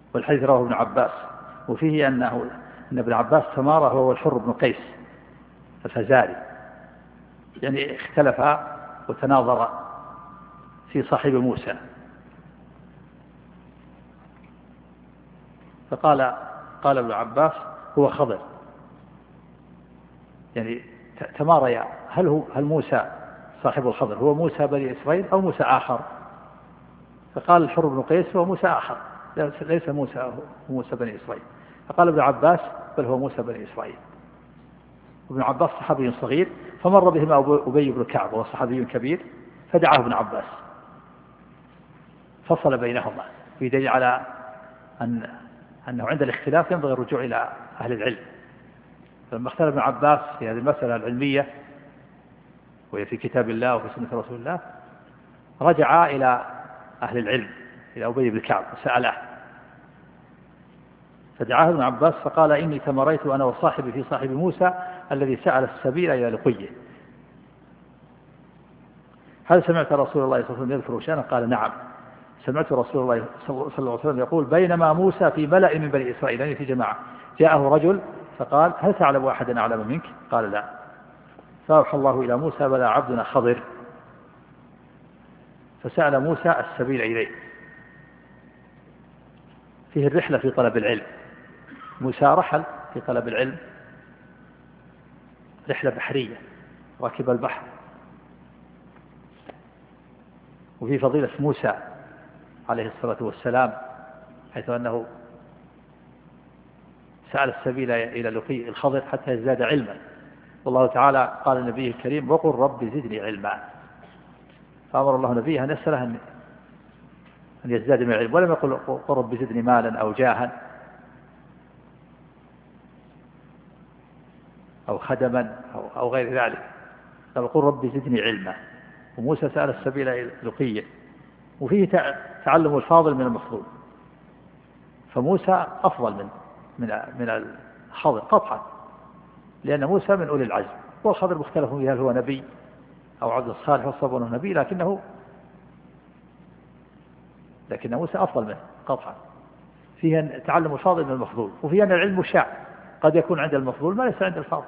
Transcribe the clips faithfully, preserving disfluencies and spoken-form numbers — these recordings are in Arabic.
والحديث رواه ابن عباس، وفيه أنه أن ابن عباس تمارى هو الحر بن قيس الفزاري، يعني اختلف وتناظر في صاحب موسى، فقال قال ابن عباس هو خضر، يعني تماريا هل هو هل موسى صاحب الخضر هو موسى بني إسرائيل أو موسى آخر؟ فقال الحر بن قيس هو موسى آخر ليس موسى هو موسى بني إسرائيل. فقال ابن عباس بل هو موسى بني إسرائيل. ابن عباس صحابي صغير، فمر بهما أبي بن كعب وهو صحابي كبير فدعاه ابن عباس فصل بينهما، في دليل على أن أنه عند الاختلاف ينبغي الرجوع إلى أهل العلم. فلما اختلف ابن عباس في هذه المسألة العلمية وهي في كتاب الله وفي سنة رسول الله رجع إلى أهل العلم إلى أبي بن كعب وسأله، فدعاه ابن عباس فقال إني تمريت أنا وصاحبي في صاحب موسى الذي سأل السبيل إلى لقيه، هل سمعت رسول الله صلى الله عليه وسلم يذكر شأنه؟ قال نعم سمعت رسول الله صلى الله عليه وسلم يقول بينما موسى في ملأ من بني إسرائيل يعني في جماعة جاءه رجل فقال هل تعلم أحدا أعلم منك؟ قال لا، فأوحى الله إلى موسى بلى عبدنا خضر، فسأل موسى السبيل إليه. فيه الرحلة في طلب العلم، موسى رحل في طلب العلم رحلة بحرية راكب البحر. وفي فضيلة موسى عليه الصلاة والسلام حيث أنه سأل السبيل إلى لقي الخضر حتى يزداد علما، والله تعالى قال النبي الكريم وقل رب زدني علما، فأمر الله نبيه أن يسأله أن يزداد من العلم، ولم يقل قل رب زدني مالا أو جاها أو خدما أو, أو غير ذلك، قال قل رب زدني علما. وموسى سأل السبيل إلى لقيه. وفيه تعلم الفاضل من المفضول، فموسى أفضل من من من الخضر قطعا، لأن موسى من أولي العزم، والخضر مختلف فيه هل هو نبي أو عبد الصالح والصبر نبي، لكنه لكن موسى أفضل منه قطعا. فيه تعلم الفاضل من المفضول، وفيه أن العلم شاع، قد يكون عند المفضول ما ليس عند الفاضل،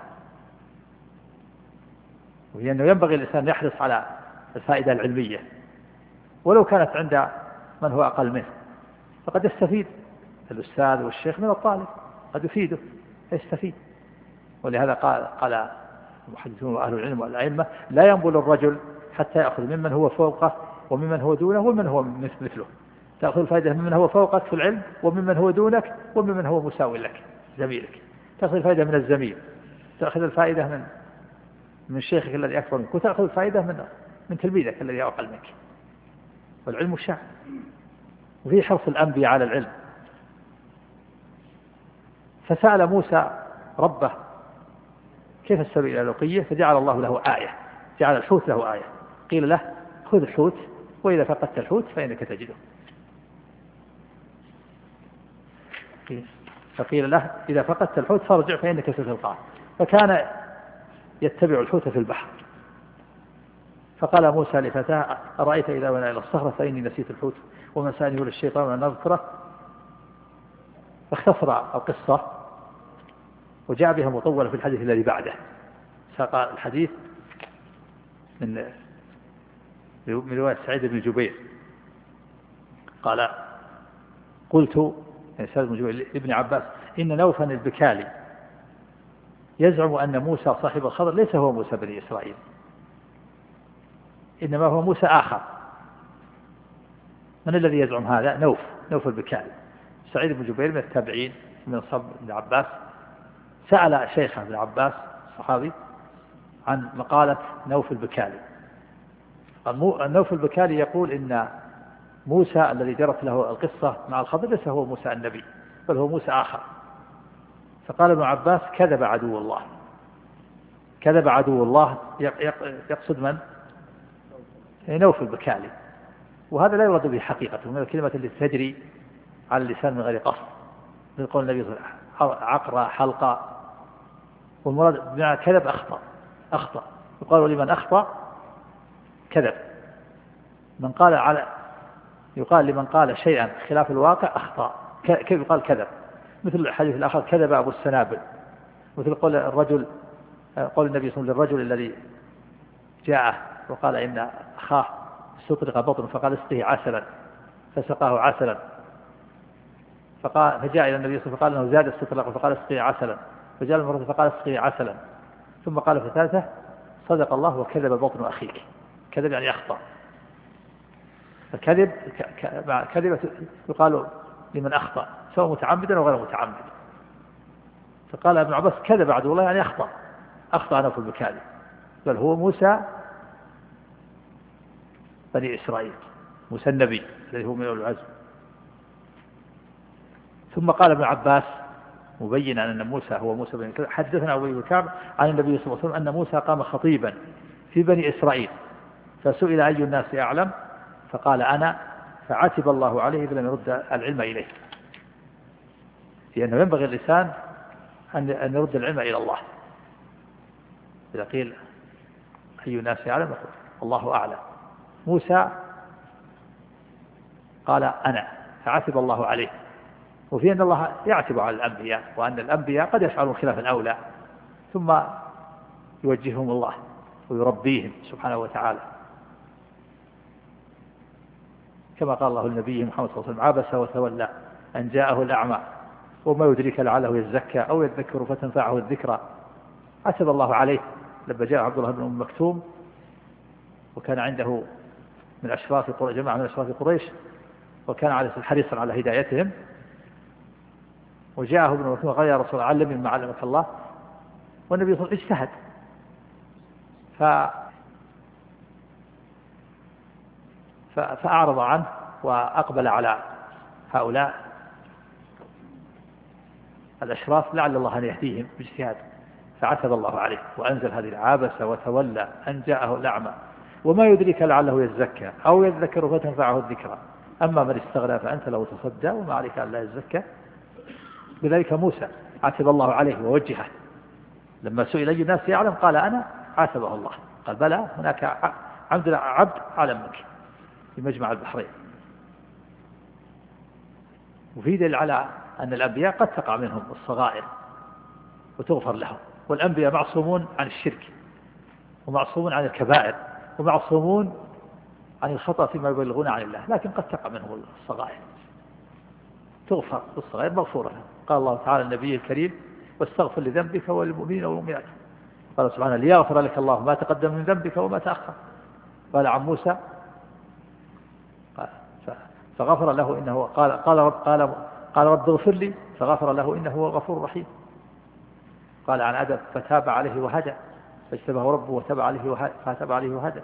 وهي أنه ينبغي الإنسان يحرص على الفائدة العلمية ولو كانت عند من هو أقل منه، فقد يستفيد الأستاذ والشيخ من الطالب، قد يفيده يستفيد. ولهذا قال قال المحدثون وأهل العلم والأئمة لا ينبل الرجل حتى يأخذ ممن هو فوقه وممن هو دونه ومن هو مثله، تأخذ الفائدة ممن هو فوقك في العلم وممن هو دونك وممن هو مساوي لك زميلك، تأخذ الفائدة من الزميل، تأخذ الفائدة من من شيخك الذي أكبر منك، وتأخذ الفائدة من من تلميذك الذي أقل منك. والعلم الشاع، وفي حرص الأنبياء على العلم. فسأل موسى ربه كيف السبيل إلى لقيه، فجعل الله له آية، جعل الحوت له آية، قيل له خذ الحوت وإذا فقدت الحوت فإنك تجده، فقيل له إذا فقدت الحوت فارجع فإنك ستلقاه، فكان يتبع الحوت في البحر. فقال موسى لفتاه أرأيت إذا ونا إلى الصخرة فإني نسيت الحوت ومن سأله للشيطان وأن نذكره، فاختصر القصة وجاء بها مطولة في الحديث الذي بعده. ساق الحديث من من رواية سعيد بن جبير قال قلت يعني سعيد بن جبير لابن عباس إن نوفا البكالي يزعم أن موسى صاحب الخضر ليس هو موسى بني إسرائيل، إنما هو موسى آخر. من الذي يزعم هذا؟ نوف نوف البكالي. سعيد بن جبير من التابعين من صحابة ابن عباس سأل شيخه ابن عباس الصحابي عن مقالة نوف البكالي. نوف البكالي يقول إن موسى الذي جرت له القصة مع الخضر ليس هو موسى النبي بل هو موسى آخر. فقال ابن عباس كذب عدو الله، كذب عدو الله، يقصد من؟ نوف البكالي. وهذا لا يراد به حقيقته من الكلمة التي تجري على اللسان من غير قصد، من قول النبي صلى الله عليه وسلم عقرة حلقة، والمراد بمعنى كذب أخطأ أخطأ يقال لمن أخطأ كذب، من قال على يقال لمن قال شيئا خلاف الواقع أخطأ، كيف يقال كذب؟ مثل الحديث الآخر كذب أبو السنابل، مثل قول الرجل قول النبي صلى الله عليه وسلم للرجل الذي جاءه وقال إن أخاه استطرق بطن فقال اسقه عسلا فسقاه عسلا، فقال فجاء إلى النبي صلى الله عليه وسلم فقال أنه زاد استطرق فقال اسقه عسلا، فجاء المرة فقال اسقه عسلا، ثم قال في الثالثة صدق الله وكذب بطن أخيك. كذب يعني أخطأ. الكذب كذب يقال لمن أخطأ سواء متعمدا أو غير متعمد. فقال ابن عباس كذب عدو الله يعني أخطأ أخطأ نوف البكالي، بل هو موسى بني إسرائيل، موسى النبي الذي هو من أولي العزم. ثم قال ابن عباس مبينا أن موسى هو موسى بني إسرائيل حدثنا أبو بكر عن النبي صلى الله عليه وسلم أن موسى قام خطيبا في بني إسرائيل فسئل أي الناس أعلم فقال أنا، فعتب الله عليه فلم يرد العلم إليه، لأنه ينبغي الإنسان أن يرد العلم إلى الله. إذا قيل أي الناس أعلم الله أعلم. موسى قال أنا، فعتب الله عليه. وفي أن الله يعتب على الأنبياء، وأن الأنبياء قد يفعلون خلاف الأولى ثم يوجههم الله ويربيهم سبحانه وتعالى، كما قال الله النبي محمد صلى الله عليه وسلم عبس وتولى أن جاءه الأعمى وما يدرك لعله يزكى أو يذكر فتنفعه الذكرى. عتب الله عليه لما جاء عبد الله بن أم مكتوم وكان عنده من أشراف قريش جماعة من أشراف قريش وكان عليه حريصا على هدايتهم، وجاءه ابن مكتوم قال يا رسول الله علمني مما علمك الله، والنبي صلى الله عليه وسلم اجتهد ف... ف... فأعرض عنه وأقبل على هؤلاء الأشراف لعل الله أن يهديهم باجتهاد، فعتب الله عليه وأنزل هذه العابس وتولى أن جاءه الأعمى وما يدرك لعله يزكى أو يذكر فتنفعه الذكرى، أما من استغنى فأنت له تصدى وما عليك أن لا يزكى. بذلك موسى عتب الله عليه ووجهه لما سئل أي الناس يعلم قال أنا، عاتبه الله قال بلى هناك عبد عبد أعلم منك في مجمع البحرين. وفي دليل على أن الأنبياء قد تقع منهم الصغائر وتغفر لهم، والأنبياء معصومون عن الشرك ومعصومون عن الكبائر ومعصومون عن الخطأ فيما يبلغون عن الله، لكن قد تقع منهم الصغائر تغفر، الصغائر مغفورة لهم. قال الله تعالى النبي الكريم واستغفر لذنبك وللمؤمنين والمؤمنات، قال سبحانه ليغفر لك الله ما تقدم من ذنبك وما تأخر. قال عن موسى فغفر له إنه قال قال رب قال قال رب اغفر لي فغفر له إنه هو الغفور الرحيم. قال عن آدم فتاب عليه وهدى فاجتبه ربه وتاب عليه وهدى فتاب عليه وهدى.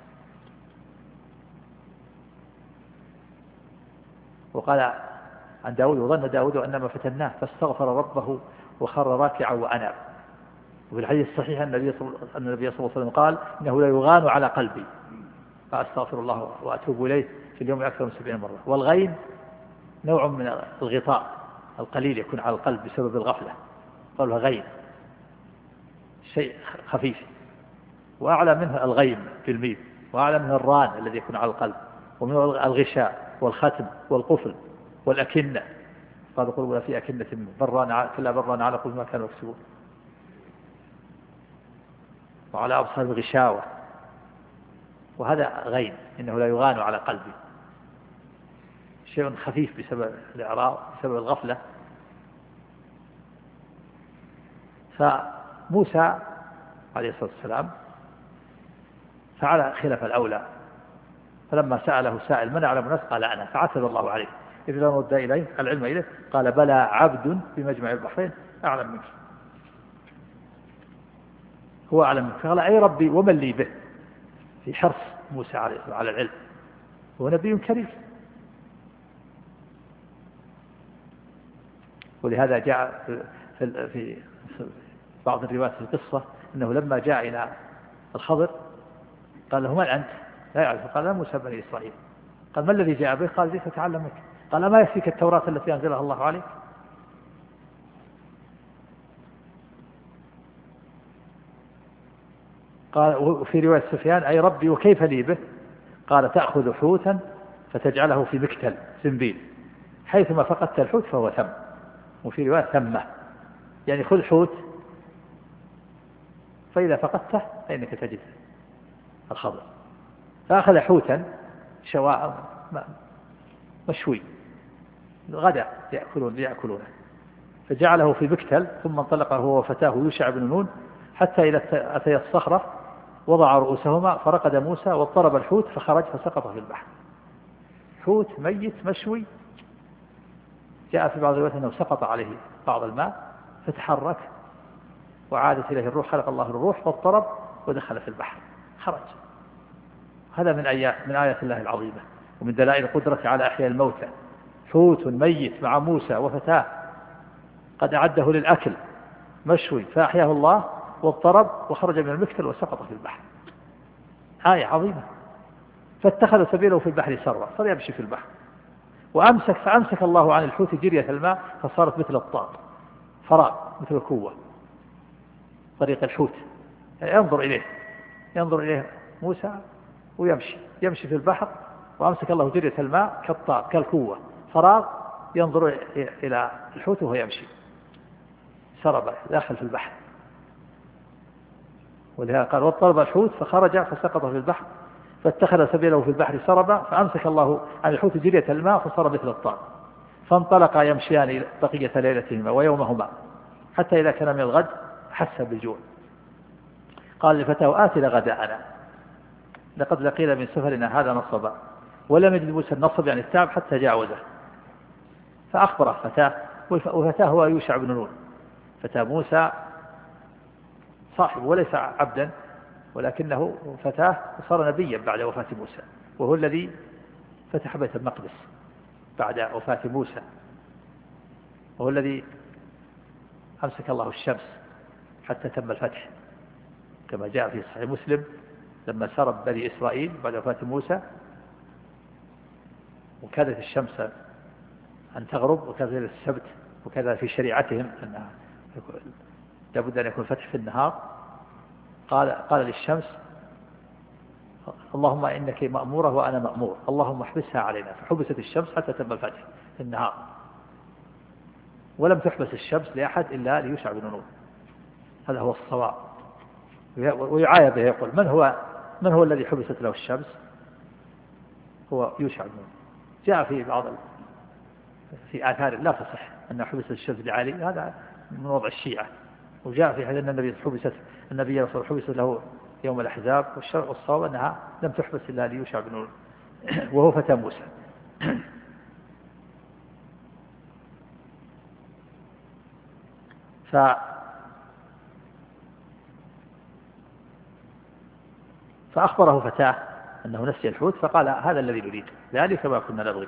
وقال عن داود وظن داود أنما فتناه فاستغفر ربه وخر راكعا وأناب. وفي الحديث الصحيح أن النبي صلى الله عليه وسلم قال إنه لا يغان على قلبي فأستغفر الله وأتوب إليه في اليوم أكثر من سبعين مرة. والغين نوع من الغطاء القليل يكون على القلب بسبب الغفلة، قالوا غين شيء خفيف، وأعلى منه الغيم في الميم، وأعلى منه الران الذي يكون على القلب، ومنه الغشاء والختم والقفل والأكنة، قالوا قلوبنا في أكنة منه بران كلا بران على قلوب ما كانوا يكسبون، وعلى أبصار الغشاوة، وهذا غين إنه لا يغان على قلبي، شيء خفيف بسبب الإعراض بسبب الغفلة. فموسى عليه الصلاة والسلام فعل خلاف الأولى، فلما سأله سائل من أعلم الناس قال أنا، فعتب الله عليه إذ لم رد إليه العلم إليه قال بلى عبد بمجمع البحرين أعلم منك، هو أعلم منك. فقال أي ربي ومن لي به، في حرص موسى عليه الصلاة على العلم، هو نبي كريم. ولهذا جاء في في بعض الروايات في القصة أنه لما جاء إلى الخضر قال له من أنت؟ لا يعرف، قال لا موسى بني إسرائيل. قال ما الذي جاء به؟ قال جئت أتعلم منك. قال ما يكفيك التوراة التي أنزلها الله عليك؟ قال وفي رواية سفيان أي ربي وكيف لي به؟ قال تأخذ حوتا فتجعله في مكتل سنبيل حيثما فقدت الحوت فهو ثم، وفي رواية ثمة، يعني خذ حوت فإذا فقدته فإنك تجد الخضر. فأخذ حوتا شواء مشوي غدا يأكلون ليأكلونه، فجعله في بكتل، ثم انطلق هو وفتاه يوشع بن نون حتى إذا أتي الصخرة وضع رؤوسهما فرقد موسى واضطرب الحوت فخرج فسقط في البحر. حوت ميت مشوي، جاء في بعض الروايات أنه سقط عليه بعض الماء فتحرك وعادت إليه الروح، خلق الله الروح واضطرب ودخل في البحر خرج. هذا من آيات من آيات الله العظيمة ومن دلائل القدرة على أحياء الموتى. حوت ميت مع موسى وفتاه قد أعده للأكل مشوي فأحياه الله واضطرب وخرج من المكتل وسقط في البحر، آية عظيمة. فاتخذ سبيله في البحر سرا صار يمشي في البحر، وأمسك فأمسك الله عن الحوت جرية الماء فصارت مثل الطاق، فراغ مثل الكوة، طريق الحوت ينظر إليه ينظر إليه موسى ويمشي يمشي في البحر، وأمسك الله جرية الماء كالطاق كالكوة، فراغ ينظر إلى الحوت وهو يمشي، سرب داخل في البحر. ولهذا قال واضطرب الحوت فخرج فسقط في البحر فاتخذ سبيله في البحر سربا فأمسك الله عن الحوت جرية الماء فصار مثل الطاق، فانطلقا يمشيان بقية ليلتهما ويومهما حتى إذا كان من الغد حس بالجوع، قال لفتاه آتنا غداءنا لقد لقينا من سفرنا هذا نصبا، ولم يجد موسى النصب يعني التعب حتى جاوزه، فأخبره فتاه، وفتاه هو يوشع بن نون، فتاه موسى صاحب وليس عبدا ولكنه فتاه وصار نبيا بعد وفاة موسى، وهو الذي فتح بيت المقدس بعد وفاة موسى، وهو الذي أمسك الله الشمس حتى تم الفتح كما جاء في صحيح مسلم لما سرب بني إسرائيل بعد وفاة موسى وكادت الشمس أن تغرب وكذا السبت وكذا في شريعتهم أنها لابد أن يكون فتح في النهار، قال قال للشمس اللهم إنك مأمورة وأنا مأمور اللهم احبسها علينا، فحبست الشمس حتى تم الفتح في النهار، ولم تحبس الشمس لأحد إلا ليوشع بن نون. هذا هو الصواب. ويعايب به يقول من هو من هو الذي حبست له الشمس؟ هو يوشع بن نون. جاء في بعض في آثار لا تصح أن حبست الشمس لعلي، هذا من وضع الشيعة، وجاء في حديث أن النبي حبست النبي حبست له يوم الأحزاب، والشرع الصواب أنها لم تحبس إلا ليوشع بن نون وهو فتى موسى. ف فأخبره فتاه أنه نسي الحوت، فقال هذا الذي نريد ذلك ما كنا نبغي،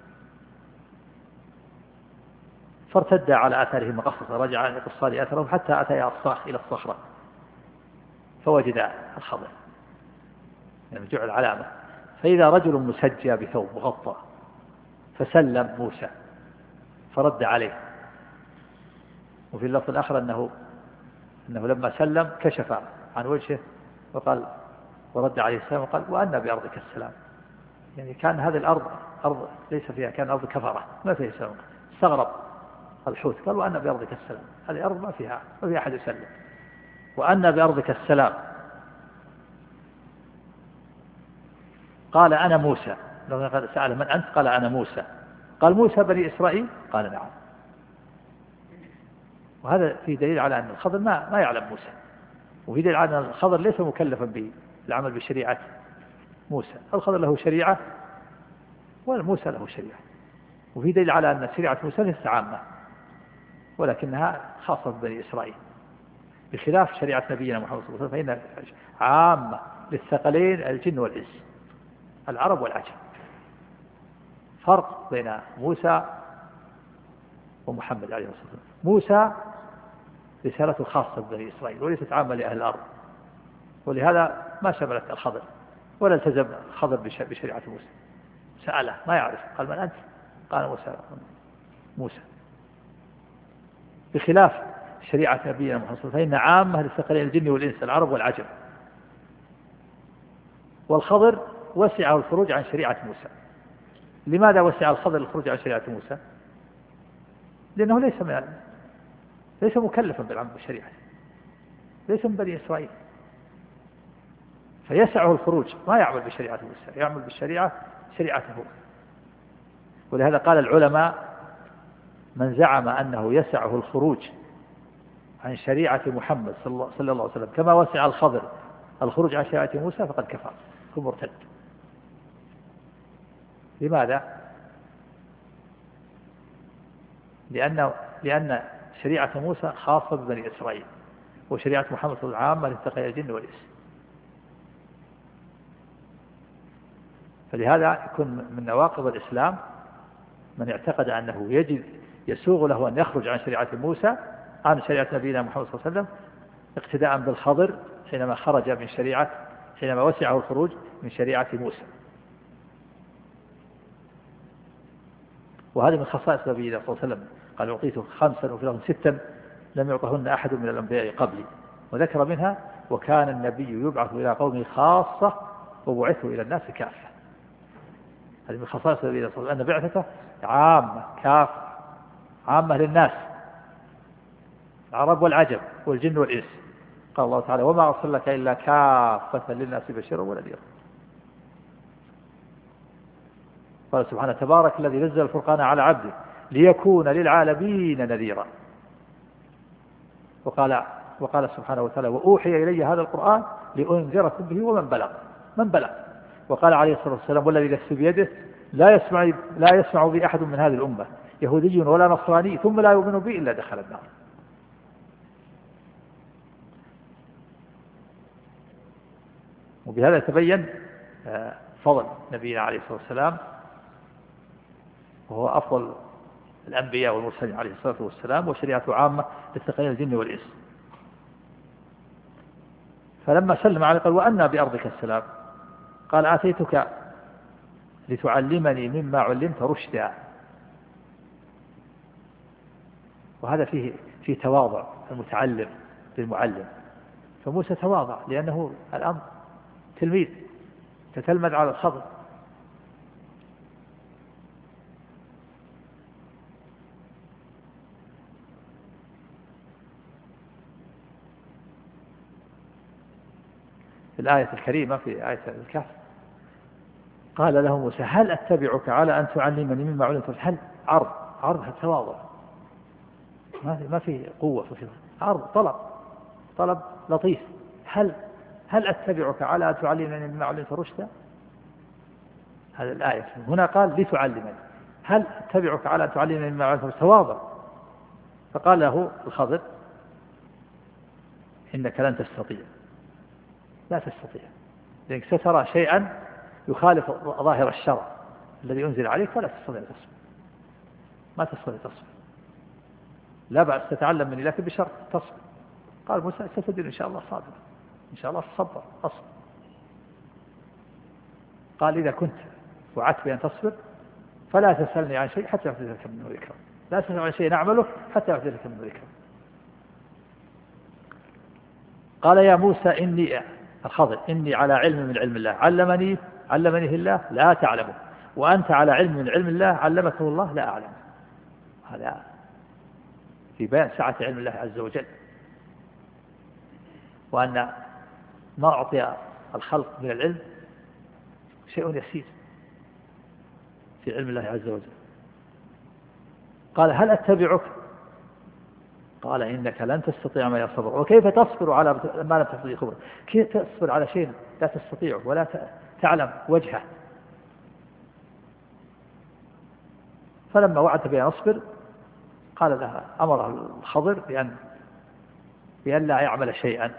فارتد على آثارهم مقصصة، رجع يقص آثارهم حتى أتى الصاخ إلى الصخرة فوجد الخضر، يعني جعل علامة، فإذا رجل مسجى بثوب مغطى فسلم موسى فرد عليه، وفي اللفظ الآخر أنه أنه لما سلم كشف عن وجهه وقال ورد عليه السلام وقال وأنا بأرضك السلام، يعني كان هذه الأرض أرض ليس فيها، كان أرض كفرة ما فيها سلام، استغرب الحوت قال وأنا بأرضك السلام، هذه أرض ما فيها ما فيها أحد يسلم، وأنا بأرضك السلام. قال أنا موسى، لو سأل من أنت قال أنا موسى، قال موسى بني إسرائيل قال نعم. وهذا فيه دليل على أن الخضر ما ما يعلم موسى، وفي دليل على أن الخضر ليس مكلفا بالعمل بشريعة موسى، الخضر له شريعة والموسى له شريعة، وفي دليل على أن شريعة موسى ليست عامة ولكنها خاصة ببني إسرائيل، بخلاف شريعة نبينا محمد صلى الله عليه وسلم فإنها عامة للثقلين الجن والإنس العرب والعجم. فرق بين موسى ومحمد عليه الصلاة والسلام، موسى رسالته خاصة ببني إسرائيل وليست عامة لأهل الأرض، ولهذا ما شملت الخضر ولا التزم الخضر بشريعة موسى. سأله ما يعرف قال من أنت؟ قال موسى موسى بخلاف شريعة نبينا محمد صلى الله عليه وسلم فإن عامة للثقلين الجن والإنس العرب والعجم، والخضر وسعه الخروج عن شريعة موسى لماذا وسع الخضر الخروج عن شريعة موسى؟ لأنه ليس من ليس مكلفا بالعمل بالشريعة، ليس من بني إسرائيل، فيسعه الخروج، ما يعمل بشريعة موسى، يعمل بالشريعة شريعته. ولهذا قال العلماء: من زعم أنه يسعه الخروج عن شريعة محمد صلى الله عليه وسلم كما وسع الخضر الخروج عن شريعة موسى فقد كفر، يكون مرتد. لماذا؟ لأن لأن شريعة موسى خاصة ببني إسرائيل، وشريعة محمد صلى الله عليه وسلم عامة لتقي الجن والإنس. فلهذا يكون من نواقض الإسلام من اعتقد أنه يجب يسوغ له أن يخرج عن شريعة موسى عن شريعة نبينا محمد صلى الله عليه وسلم اقتداء بالخضر حينما خرج من شريعة حينما وسعه الخروج من شريعة موسى. وهذه من خصائص نبينا صلى الله عليه وسلم، قال: أعطيته خمسا وفي الأرض ستا لم يعطهن أحد من الأنبياء قبلي، وذكر منها: وكان النبي يبعث إلى قومه خاصة وبعثه إلى الناس كافة. هذه من خصائص نبينا صلى الله عليه وسلم أن بعثته عامة كافة، عامة للناس، العرب والعجم والجن والإنس. قال الله تعالى: وما أرسلناك إلا كافة للناس بشيرا ونذيرا. قال سبحانه: تبارك الذي نزل الفرقان على عبده ليكون للعالمين نذيرا. وقال وقال سبحانه وتعالى: وأوحي إلي هذا القرآن لأنذركم به ومن بلغ من بلغ. وقال عليه الصلاة والسلام: والذي نفسي بيده لا يسمع لا يسمع بي أحد من هذه الأمة يهودي ولا نصراني ثم لا يؤمن بي إلا دخل النار. وبهذا يتبين فضل نبينا عليه الصلاة والسلام، وهو أفضل الأنبياء والمرسلين عليه الصلاة والسلام، وشريعته عامة لتقي الجن والإنس. فلما سلم عليه قال: وأنا بأرضك السلام؟ قال: آتيتك لتعلمني مما علمت رشدا. وهذا فيه فيه تواضع المتعلم للمعلم. فموسى تواضع لأنه الأمر تلميذ تتلمذ على الخضر. في الآية الكريمة في آية الكهف قال له موسى: هل أتبعك على أن تعلمني مما علمت؟ هل عرض عرض التواضع، ما في ما في قوة في عرض، طلب طلب لطيف. هل هل أتبعك على أن تعلمني مما علمت رشدا؟ هذا الآية. هنا قال: لتعلمني. هل أتبعك على أن تعلمني مما علمت رشدا؟ تواضع. فقال له الخضر: إنك لن تستطيع، لا تستطيع، لأنك سترى شيئا يخالف ظاهر الشرع الذي أنزل عليك فلا تستطيع تصبر، ما تستطيع تصبر. لا بأس تتعلم مني لكن بشرط تصبر. قال موسى: ستجد إن شاء الله صابر، إن شاء الله صبر أصبر. قال: إذا كنت وعدت بأن تصبر فلا تسألني عن شيء حتى أحدث لك منه ذكرا، لا تسأل عن شيء نعمله حتى أحدث لك منه ذكرا. قال: يا موسى إني الخضر إني على علم من علم الله علمني علمني الله لا تعلمه، وأنت على علم من علم الله علمته الله لا أعلم. هذا في بيان سعة علم الله عز وجل، وأن ما أعطي الخلق من العلم شيء يسير في علم الله عز وجل. قال: هل أتبعك؟ قال: إنك لن تستطيع ما يصبر. وكيف تصبر على ما لم تستطيع خبره؟ كيف تصبر على شيء لا تستطيعه ولا تعلم وجهه؟ فلما وعد بأن أصبر قال لها أمر الخضر بأن بأن لا يعمل شيئا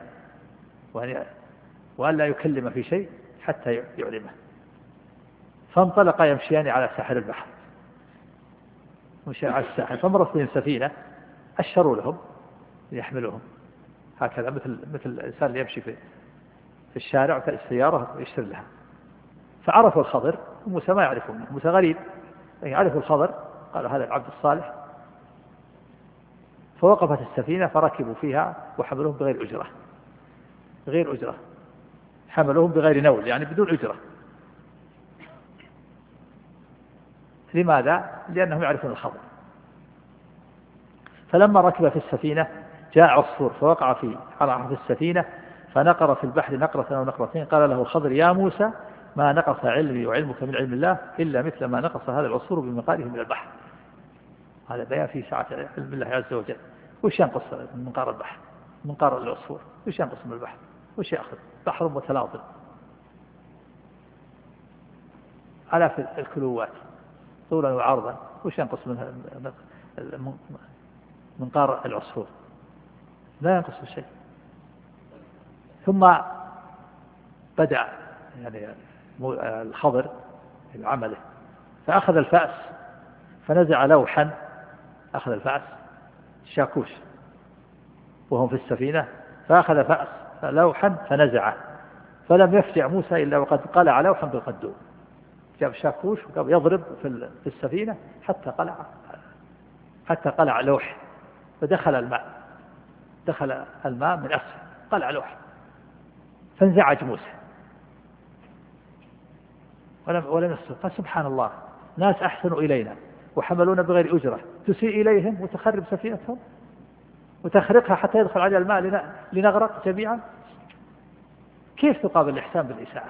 وأن لا يكلم في شيء حتى يعلمه. فانطلق يمشيان على ساحل البحر، مشي على الساحل، فمرت بهم سفينة أشروا لهم ليحملوهم، هكذا مثل مثل الإنسان اللي يمشي في في الشارع في السيارة يشتري لها. فعرفوا الخضر، موسى ما يعرفونه، موسى غريب، يعرفوا الخضر، قالوا هذا العبد الصالح. فوقفت السفينة فركبوا فيها وحملوهم بغير أجرة، بغير أجرة حملوهم بغير نول، يعني بدون أجرة. لماذا؟ لأنهم يعرفون الخبر. فلما ركب في السفينة جاء عصفور فوقع في على في السفينة فنقر في البحر نقرة أو نقرتين، قال له الخضر يا موسى ما نقص علمي وعلمك من علم الله إلا مثل ما نقص هذا العصفور بمقاره من البحر. هذا بيان في سعة علم الله عز وجل. وش ينقص من منقار البحر؟ منقار العصفور وش ينقص من البحر؟ وش يأخذ؟ بحر متلاطم آلاف الكيلوات طولا وعرضا، وش ينقص من منقار العصفور؟ لا ينقص شيء. ثم بدأ يعني الخضر بعمله فأخذ الفأس فنزع لوحا، أخذ الفأس شاكوش وهم في السفينة، فأخذ فأس لوحا فنزعه فلم يفجع موسى إلا وقد قلع لوحا بالقدوم. جاب شاكوش وقام يضرب في السفينة حتى قلع حتى قلع لوح، فدخل الماء دخل الماء من أسفل قلع لوح، فانزعج موسى ولم ولم يصل. فسبحان الله، ناس أحسنوا إلينا وحملونا بغير أجرة تسيء إليهم وتخرب سفينتهم وتخرقها حتى يدخل عليها الماء لنغرق جميعا. كيف تقابل الإحسان بالإساءة؟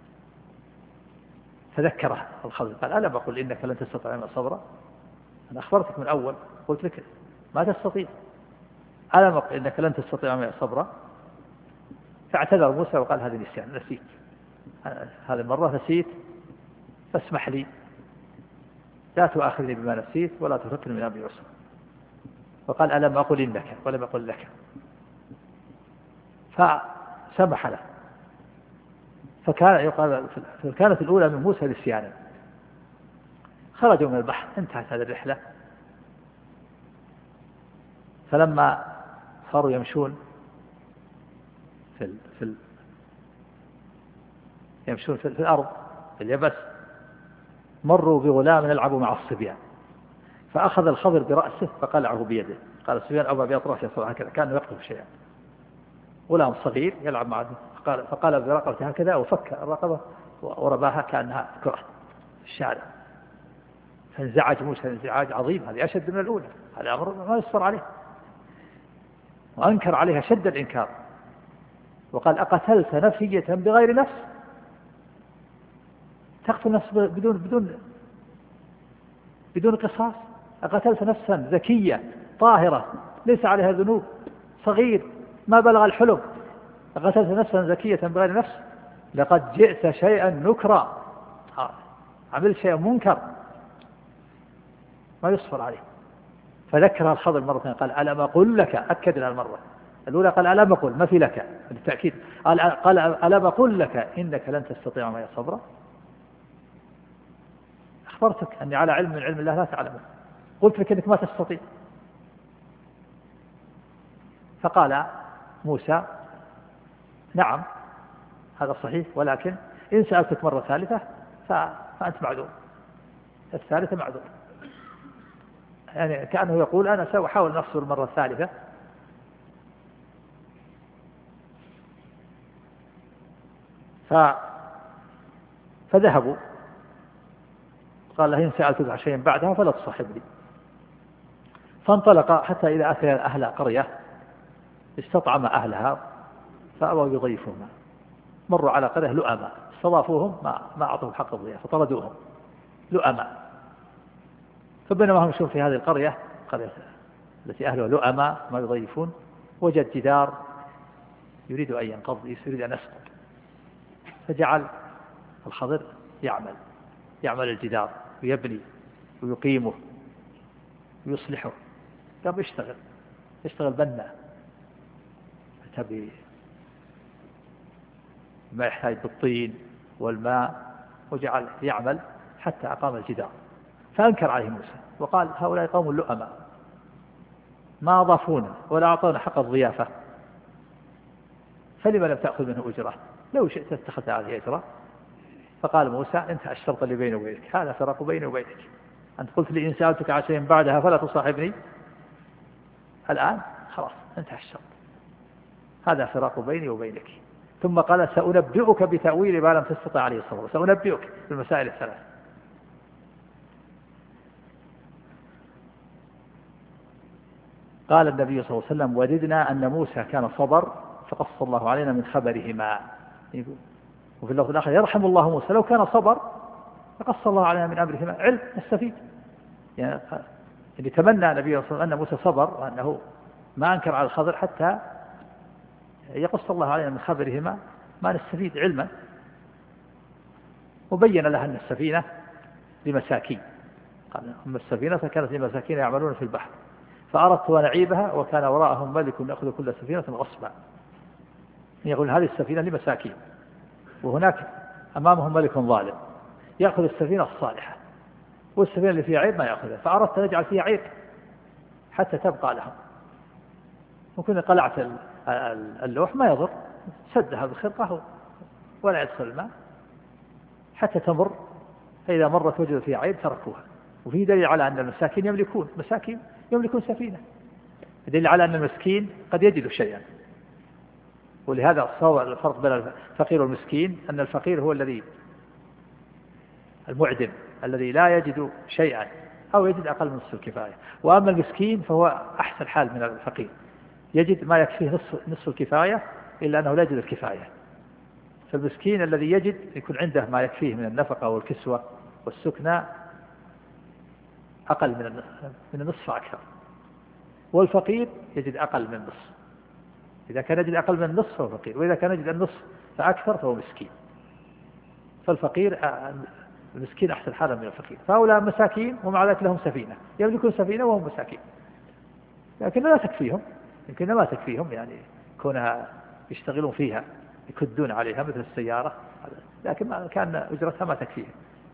فذكره الخضر قال ألا بقول إنك لن تستطيع معي صبرا؟ أنا أخبرتك من أول قلت لك ما تستطيع، ألا بقول إنك لن تستطيع معي صبرا؟ فاعتذر موسى وقال هذه نسيان، نسيت هذه المرة نسيت فاسمح لي، لا تؤاخذني بما نسيت ولا تفكرني من أمري عسرا. وقال ألم أقل إنك ولم أقل لك، فسمح له. فكان يقال كانت الأولى من موسى نسيانا. خرجوا من البحر، انتهت هذه الرحلة. فلما صاروا يمشون في ال... في ال... يمشون في الأرض في اليبس مروا بغلام يلعب مع الصبيان، فأخذ الخضر برأسه فقلعه بيده. قال الصبيان أبا بيض رأسه هكذا، كان يقطف شيئا. غلام صغير يلعب معه فقال, فقال برقبته هكذا وفك الرقبة ورباها كأنها كرة في الشارع. فانزعج موسى انزعاج عظيم، هذه أشد من الأولى، هذا أمر ما يصبر عليه، وأنكر عليها شد الإنكار وقال أقتلت نفسية بغير نفس؟ تقتل نفس بدون بدون بدون قصاص؟ أقتلت نفسا ذكية طاهرة ليس عليها ذنوب، صغير ما بلغ الحلم، أقتلت نفسا ذكية بغير نفس؟ لقد جئت شيئا نكرا، عملت شيئا منكر ما يصبر عليه. فذكر الخضر مرة قال ألم أقل لك، أكد لها المرة الأولى قال ألم أقل ما في لك بالتأكيد، قال قال ألم أقل لك إنك لن تستطيع معي صبرا؟ أخبرتك أني على علم من علم الله لا تعلمه، قلت لك أنك ما تستطيع. فقال موسى نعم هذا صحيح، ولكن إن سألتك مرة ثالثة فأنت معذور، الثالثة معذور. يعني كأنه يقول أنا سأحاول أن أصبر المرة الثالثة. ف... فذهبوا قال له إن سألتك عن شيء بعدها فلا تصاحبني. فانطلق حتى إذا أتى أهل قرية استطعم أهلها فأبوا يضيفوهم، مروا على قرية لؤما استضافوهم ما ما أعطوهم حق الضيافة فطردوهم لؤما. فبينما هم يمشون في هذه القرية قرية التي أهلها لؤما ما يضيفون، وجد جدار يريد أن ينقض، يريد أن يسقط، فجعل الخضر يعمل يعمل الجدار ويبني ويقيمه ويصلحه. قام يشتغل يشتغل بنا تبي ما يحتاج بالطين والماء، وجعل يعمل حتى أقام الجدار. فأنكر عليه موسى وقال هؤلاء قوم لؤما ما أضافونا ولا أعطونا حق الضيافة، فلما لم تأخذ منه أجرة؟ لو شئت اتخذت هذه أجرة. فقال موسى انتهى الشرط اللي بيني وبينك، هذا فراق بيني وبينك، أنت قلت لي إن سألتك عن شيء بعدها فلا تصاحبني، الآن خلاص انتهى الشرط، هذا فراق بيني وبينك. ثم قال سأنبئك بتأويل ما لم تستطع عليه الصبر، سأنبئك بالمسائل الثلاث. قال النبي صلى الله عليه وسلم وددنا أن موسى كان صبر فقص الله علينا من خبرهما. وفي اللفظ الآخر يرحم الله موسى لو كان صبر فقص الله علينا من أمرهما علم نستفيد. يعني اللي تمنى النبي صلى الله عليه وسلم أن موسى صبر وأنه ما أنكر على الخضر حتى يقص الله علينا من خبرهما ما نستفيد علما. وبين لها أن السفينة لمساكين، قال أما السفينة فكانت لمساكين يعملون في البحر فأردت ونعيبها وكان وراءهم ملك يأخذ كل سفينة غصبا. يقول هذه السفينة لمساكين وهناك أمامهم ملك ظالم يأخذ السفينة الصالحة والسفينة اللي فيها عيب ما يأخذها، فأردت نجعل فيها عيب حتى تبقى لهم. ممكن قلعت اللوح ما يضر سدها بخرقة ولا يدخل الماء حتى تمر، فإذا مرت وجدوا فيها عيب تركوها. وفيه دليل على أن المساكين يملكون مساكين يملكون سفينة، دليل على أن المسكين قد يجد شيئا. ولهذا صار الفرق بين الفقير والمسكين أن الفقير هو الذي المعدم الذي لا يجد شيئا أو يجد أقل من نصف الكفاية، وأما المسكين فهو أحسن حال من الفقير يجد ما يكفيه نصف, نصف الكفاية إلا أنه لا يجد الكفاية. فالمسكين الذي يجد يكون عنده ما يكفيه من النفقة والكسوة والسكنى أقل من من النصف أكثر، والفقير يجد أقل من النصف. إذا كان يجد أقل من النصف فهو فقير، وإذا كان يجد النصف فأكثر فهو مسكين. فالفقير المسكين أحسن حالا من الفقير. فهؤلاء مساكين ومع ذلك لهم سفينة يملكون سفينة وهم مساكين، لكن لا تكفيهم، يمكن ما تكفيهم يعني كونها يشتغلون فيها يكدون عليها مثل السيارة، لكن كان أجرتها ما تكفيهم.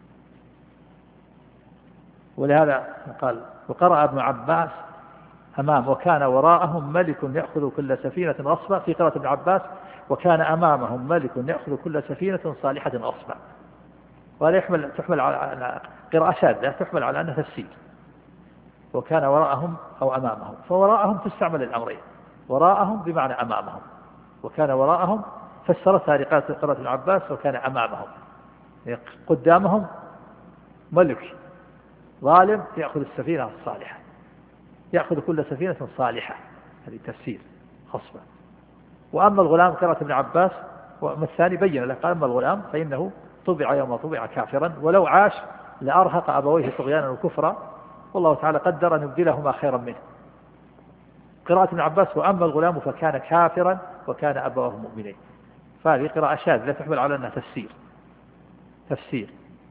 ولهذا قال وقرأ ابن عباس أمام وكان وراءهم ملك يأخذ كل سفينة غصبا، في قراءة ابن عباس وكان أمامهم ملك يأخذ كل سفينة صالحة غصبا. وهذا يحمل تحمل على قراءة شاذة تحمل على أنها تفسير. وكان وراءهم أو أمامهم، فوراءهم تستعمل الأمرين، وراءهم بمعنى أمامهم، وكان وراءهم فسرتها لقراءة ابن عباس وكان أمامهم، قدامهم ملك ظالم يأخذ السفينة الصالحة، يأخذ كل سفينة صالحة، هذه تفسير خصبة. وأما الغلام قراءة ابن عباس وأما الثاني بين له قال أما الغلام فإنه طبع يوم طبع كافرا ولو عاش لأرهق أبويه طغيانا وكفرا والله تعالى قدر أن يبدلهما خيرا منه. قراءة ابن عباس وأما الغلام فكان كافرا وكان أبواه مؤمنين، فهذه قراءة شاذة لا تحمل على أنها تفسير تفسير.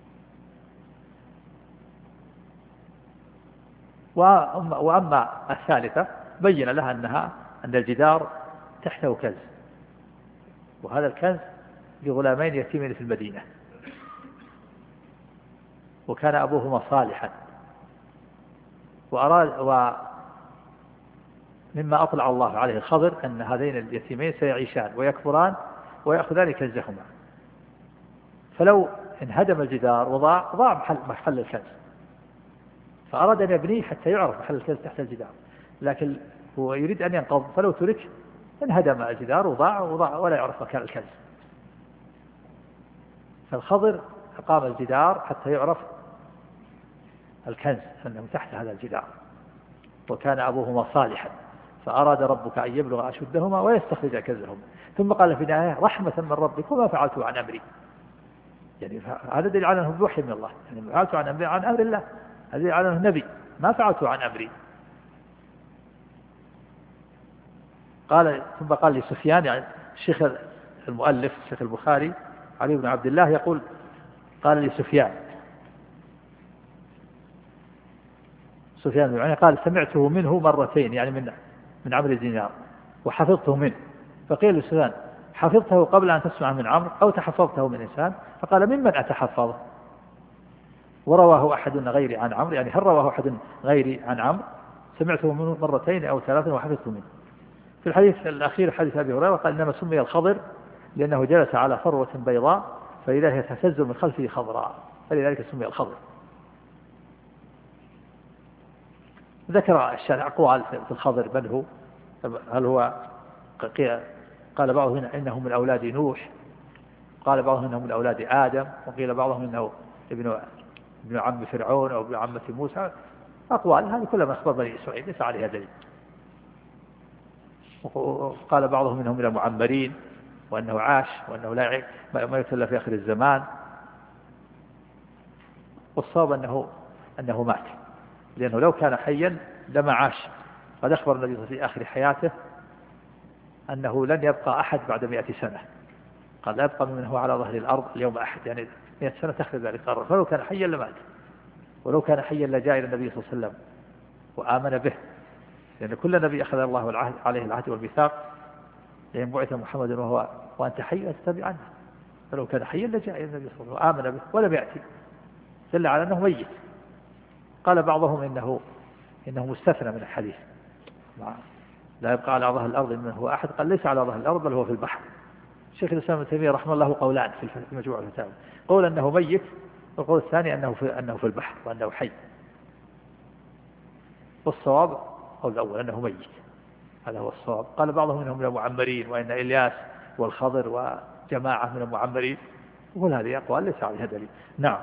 وأما الثالثة بين لها أنها أن الجدار تحته كنز، وهذا الكنز لغلامين يتيمين في المدينة وكان أبوهما صالحا، وأراد ومما أطلع الله عليه الخضر أن هذين اليتيمين سيعيشان ويكبران ويأخذان كنزهما، فلو انهدم الجدار وضاع ضاع محل, محل الكنز، فأراد أن يبنيه حتى يعرف محل الكنز تحت الجدار، لكن هو يريد أن ينقض، فلو ترك انهدم الجدار وضاع وضاع ولا يعرف مكان الكنز. فالخضر أقام الجدار حتى يعرف الكنز أنه تحت هذا الجدار، وكان أبوهما صالحا فأراد ربك أن يبلغ أشدهما ويستخرج كنزهما، ثم قال في النهاية رحمة من ربك وما فعلته عن أمري، يعني هذا دليل على أنه بوحي من الله، يعني فعلته عن أمري عن أمر الله، هذا دليل على أنه نبي ما فعلته عن أمري. قال ثم قال لسفيان يعني الشيخ المؤلف الشيخ البخاري علي بن عبد الله يقول قال لسفيان سفيان بن عيينة قال سمعته منه مرتين يعني من من عمرو دينار وحفظته منه، فقيل لسفيان حفظته قبل أن تسمع من عمرو أو تحفظته من إنسان؟ فقال ممن أتحفظه؟ ورواه أحد غيري عن عمرو، يعني هل رواه أحد غيري عن عمرو؟ سمعته منه مرتين أو ثلاثا وحفظته منه. في الحديث الأخير حديث أبي هريرة قال إنما سمي الخضر لأنه جلس على فروة بيضاء فإذا هي تهتز من خلفه خضراء فلذلك سمي الخضر. ذكر الشارع أقوال في الخضر من هو، هل هو قال بعضهم إنه من أولاد نوح، قال بعضهم إنه من أولاد آدم، وقيل بعضهم إنه ابن ابن عم فرعون أو ابن عمة موسى. أقوال هذه كلها من أخبار بني إسرائيل ليس عليها دليل. وقال بعضهم منهم من المعمرين وأنه عاش وأنه لا ما يتلى في آخر الزمان. والصواب أنه أنه مات، لأنه لو كان حيا لما عاش. قد أخبر النبي صلى الله عليه وسلم في آخر حياته أنه لن يبقى أحد بعد مئة سنة، قال لا يبقى من هو على ظهر الأرض اليوم أحد، يعني مئة سنة تخلد ذلك القرار. فلو كان حيا لمات، ولو كان حيا لجاء إلى النبي صلى الله عليه وسلم وآمن به، لأن كل نبي أخذ الله العهد عليه العهد والميثاق لأن بعث محمد وهو وأنت حي تتبع عنه. فلو كان حيا لجاء إلى النبي صلى الله عليه وسلم وآمن به ولم يأتي، دل على أنه ميت. قال بعضهم إنه إنه مستثنى من الحديث، لا يبقى على ظهر الأرض من هو أحد، قال ليس على ظهر الأرض بل هو في البحر. شيخ الإسلام ابن تيمية رحمه الله قولان في مجموع الفتاوى، قول أنه ميت، والقول الثاني أنه في أنه في البحر وأنه حي. والصواب قول الأول أنه ميت، هذا هو الصواب. قال بعضهم منهم من المعمرين، وإن إلياس والخضر وجماعة من المعمرين، وقل هذه أقوال ليس عليها دليل. نعم.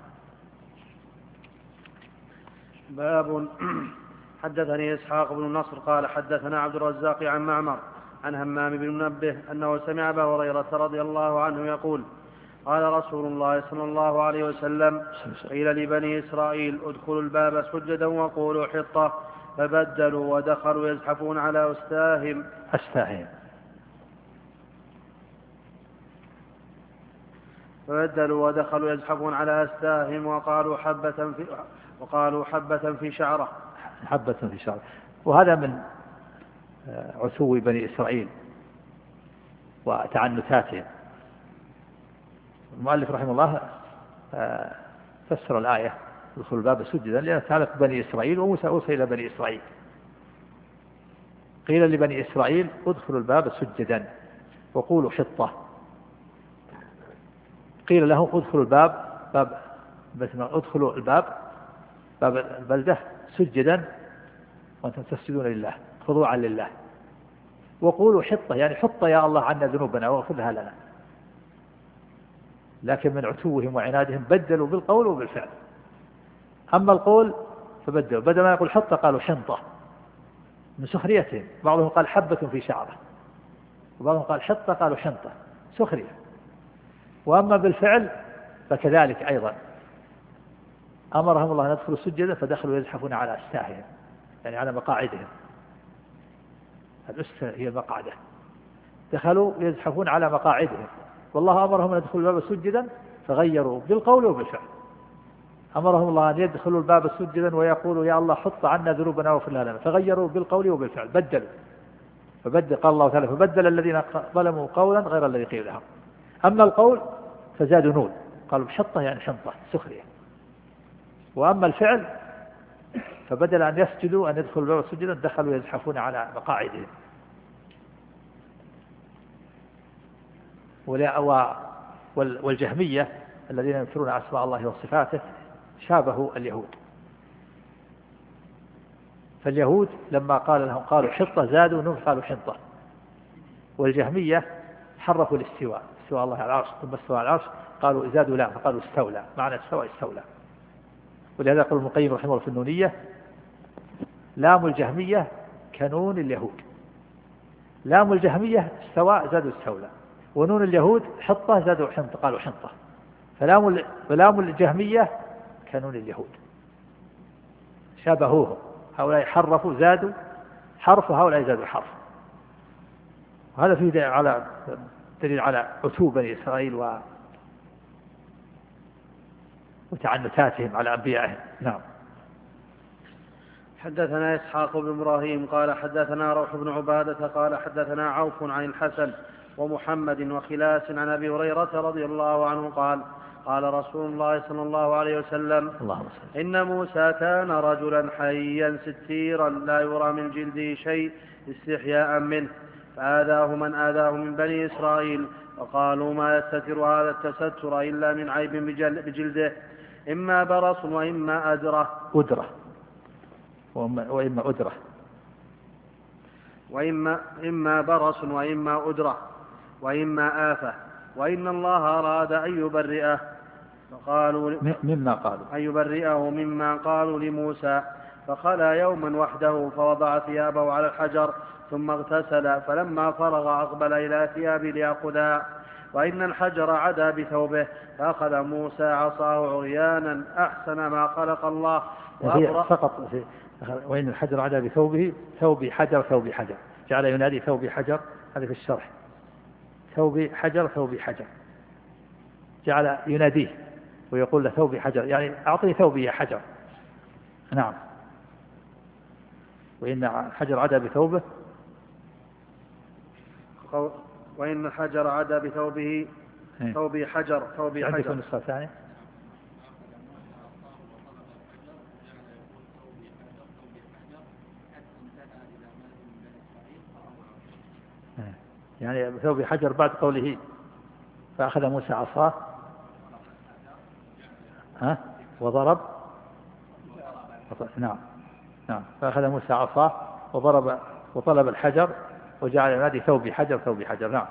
باب. حدثني إسحاق بن نصر قال حدثنا عبد الرزاق عن معمر عن همام بن منبه أنه سمع أبا هريرة رضي الله عنه يقول قال رسول الله صلى الله عليه وسلم قيل لبني إسرائيل ادخلوا الباب سجدا وقولوا حطة، فبدلوا ودخلوا يزحفون على أستاهم أستاهم فبدلوا ودخلوا يزحفون على أستاهم وقالوا حبة في وقالوا حبة في شعرة حبة في شعرة. وهذا من عتو بني إسرائيل وتعنتاتهم. المؤلف رحمه الله فسر الآية ادخلوا الباب سجدا لأنها تعلق بني إسرائيل، وموسى أرسل إلى بني إسرائيل. قيل لبني إسرائيل ادخلوا الباب سجدا وقولوا حطة. قيل لهم ادخلوا الباب باب ادخلوا الباب باب البلدة سجدا وأنتم تسجدون لله خضوعا لله، وقولوا حطة يعني حط يا الله عنا ذنوبنا واغفرها لنا. لكن من عتوهم وعنادهم بدلوا بالقول وبالفعل. أما القول فبدلوا، بدل ما يقول حطة قالوا حنطة من سخريتهم. بعضهم قال حبة في شعره، وبعضهم قال حطة قالوا حنطة سخرية. وأما بالفعل فكذلك أيضا أمرهم الله أن يدخلوا سجدا فدخلوا يزحفون على أستاههم، يعني على مقاعدهم. الأستة هي المقعدة، دخلوا يزحفون على مقاعدهم. والله أمرهم أن يدخلوا الباب سجدا فغيروا بالقول وبالفعل. أمرهم الله أن يدخلوا الباب سجدا ويقولوا يا الله حط عنا ذنوبنا واغفر لنا، فغيروا بالقول وبالفعل، بدلوا. فبدل قال الله تعالى فبدل الذين ظلموا قولا غير الذي قيل لهم. أما القول فزادوا نون قالوا حطة يعني حنطة سخرية. وأما الفعل فبدل أن يسجدوا أن يدخلوا الباب سجدا دخلوا يزحفون على مقاعدهم. والجهمية الذين ينكرون أسماء الله وصفاته شابهوا اليهود. فاليهود لما قال لهم قالوا حطة زادوا نون قالوا حنطة، والجهمية حرفوا الاستواء، استواء الله على العرش ثم استوى على العرش قالوا زادوا لا فقالوا استولى، معنى استوى استولى. ولهذا قال ابن القيم رحمه الله في النونية لام الجهمية كنون اليهود، لام الجهمية استواء زادوا استولى، ونون اليهود حطة زادوا حنطة قالوا حنطة. فلام فلام الجهمية كنون اليهود شابهوهم، هؤلاء حرفوا زادوا حرف وهؤلاء زادوا حرف. وهذا فيه دليل على دليل على عتو بني إسرائيل و وتعنتاتهم على أنبيائهم. نعم. حدثنا إسحاق بن إبراهيم قال حدثنا روح بن عبادة قال حدثنا عوف عن الحسن ومحمد وخلاس عن أبي هريرة رضي الله عنه قال قال رسول الله صلى الله عليه وسلم إن موسى كان رجلا حيا ستيرا لا يرى من جلده شيء استحياء منه، فآذاه من آذاه من بني إسرائيل، وقالوا ما يستتر هذا التستر إلا من عيب بجلده إما برص وإما أدرة أدرة وإما أدرة وإما إما برص وإما أدرة وإما آفة، وإن الله أراد أن يبرئه فقالوا مما قالوا أن يبرئه مما قالوا لموسى، فخلى يوما وحده فوضع ثيابه على الحجر ثم اغتسل، فلما فرغ أقبل إلى ثيابه ليأخذها، وإن الحجر عدا بثوبه، فأخذ موسى عصاه عريانا أحسن ما خلق الله وأبرأ. فقط في وإن الحجر عدا بثوبه، ثوب حجر ثوب حجر، جعل ينادي ثوب حجر، هذا في الشرح، ثوب حجر ثوب حجر، جعل يناديه ويقول له ثوب حجر، يعني أعطني ثوبي يا حجر. نعم. وإن الحجر عدا بثوبه، وإن الحجر عدا بثوبه ثوب حجر ثوب حجر. عندكم النسخة الثانية؟ يعني ثوب حجر بعد قوله فأخذ موسى عصاه ها وضرب. نعم نعم فأخذ موسى عصاه وضرب وطلب الحجر وجعل ينادي ثوب حجر ثوب حجر. نعم.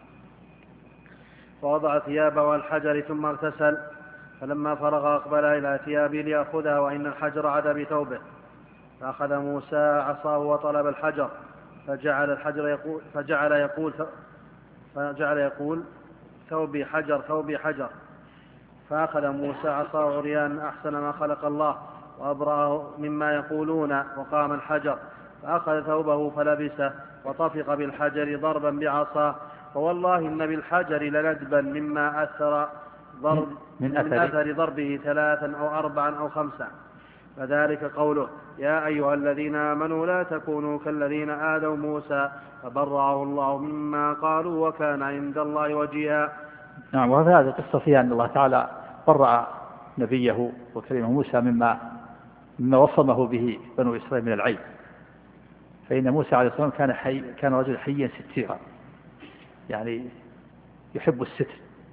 فوضع ثيابه والحجر ثم اغتسل، فلما فرغ أقبل إلى ثيابه ليأخذها، وإن الحجر عدا بثوبه، فأخذ موسى عصاه وطلب الحجر، فجعل الحجر يقول فجعل يقول فجعل يقول ثوبي حجر ثوبي حجر، فأخذ موسى عصاه عريانا أحسن ما خلق الله وأبرأه مما يقولون، وقام الحجر، فأخذ ثوبه فلبسه وطفق بالحجر ضربا بعصاه، فوالله إن بالحجر لندبا مما أثر ضرب من أثر, من أثر ضربه ثلاثا أو أربعا أو خمسا. فذلك قوله يا أيها الذين آمنوا لا تكونوا كالذين آذوا موسى فبرأه الله مما قالوا وكان عند الله وجيها. نعم. وهذه القصة فيها أن الله تعالى برأ نبيه وكريمه موسى مما مما وصمه به بنو إسرائيل من العيب، فإن موسى عليه الصلاة والسلام كان حي كان رجل حيا ستيرا، يعني يحب الستر،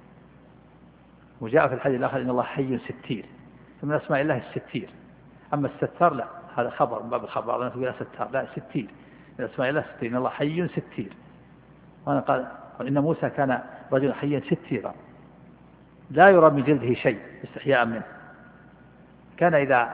وجاء في الحديث الآخر إن الله حي ستير، فمن أسماء الله الستير. أما الستار لا، هذا خبر من باب الخبر، لا تقول ستار، لا ستير، من أسماء الله ستير، إن الله حي ستير. وأنا قال إن موسى كان رجل حيا ستيرا لا يرى من جلده شيء استحياء منه، كان إذا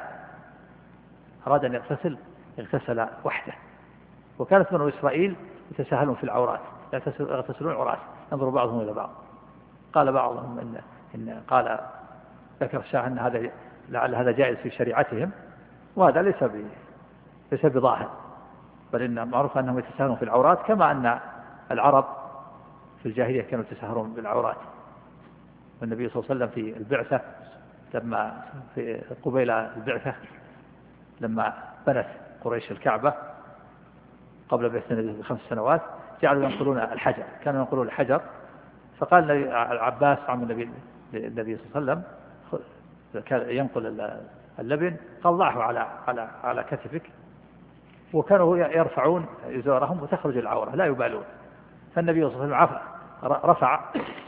أراد أن يغتسل اغتسل وحده، وكانت بنو إسرائيل يتساهلون في العورات، يغتسلون عورات، ينظر بعضهم إلى بعض. قال بعضهم إن, إن قال ذكر الشاه أن هذا لعل هذا جائز في شريعتهم، وهذا ليس ليس بظاهر، بل إن معروف أنهم يتساهلون في العورات، كما أن العرب في الجاهلية كانوا يتساهلون بالعورات. والنبي صلى الله عليه وسلم في البعثة لما في قبيل البعثة لما بنت قريش الكعبة قبل بعثة النبي بخمس سنوات جعلوا ينقلون الحجر، كانوا ينقلون الحجر، فقال العباس عم النبي النبي صلى الله عليه وسلم كان ينقل اللبن، قال ضعه على على على كتفك، وكانوا يرفعون إزارهم وتخرج العورة لا يبالون، فالنبي صلى الله عليه وسلم رفع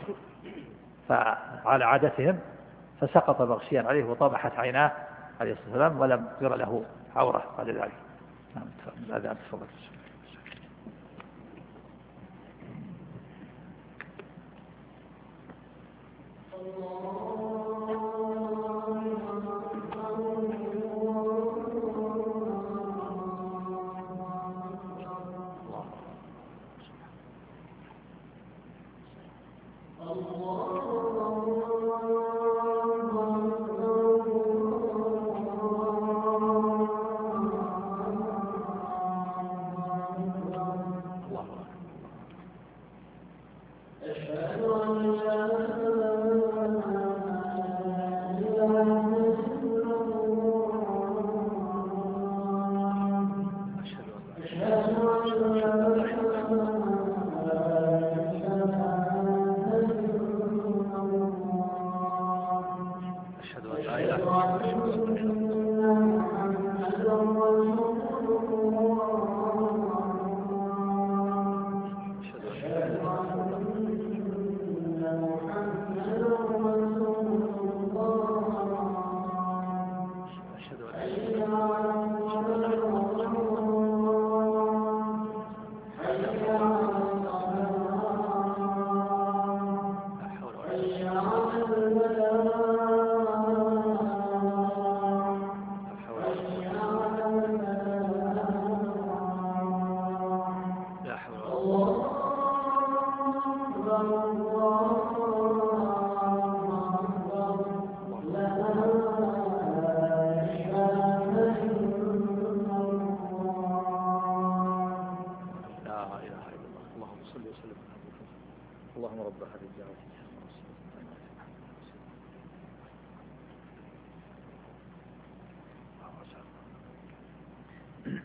فعلى عادتهم فسقط مغشيا عليه وطبحت عيناه عليه الصلاة والسلام ولم يرى له عورة بعد ذلك. نعم. هذا تفضل. أشهد أن لا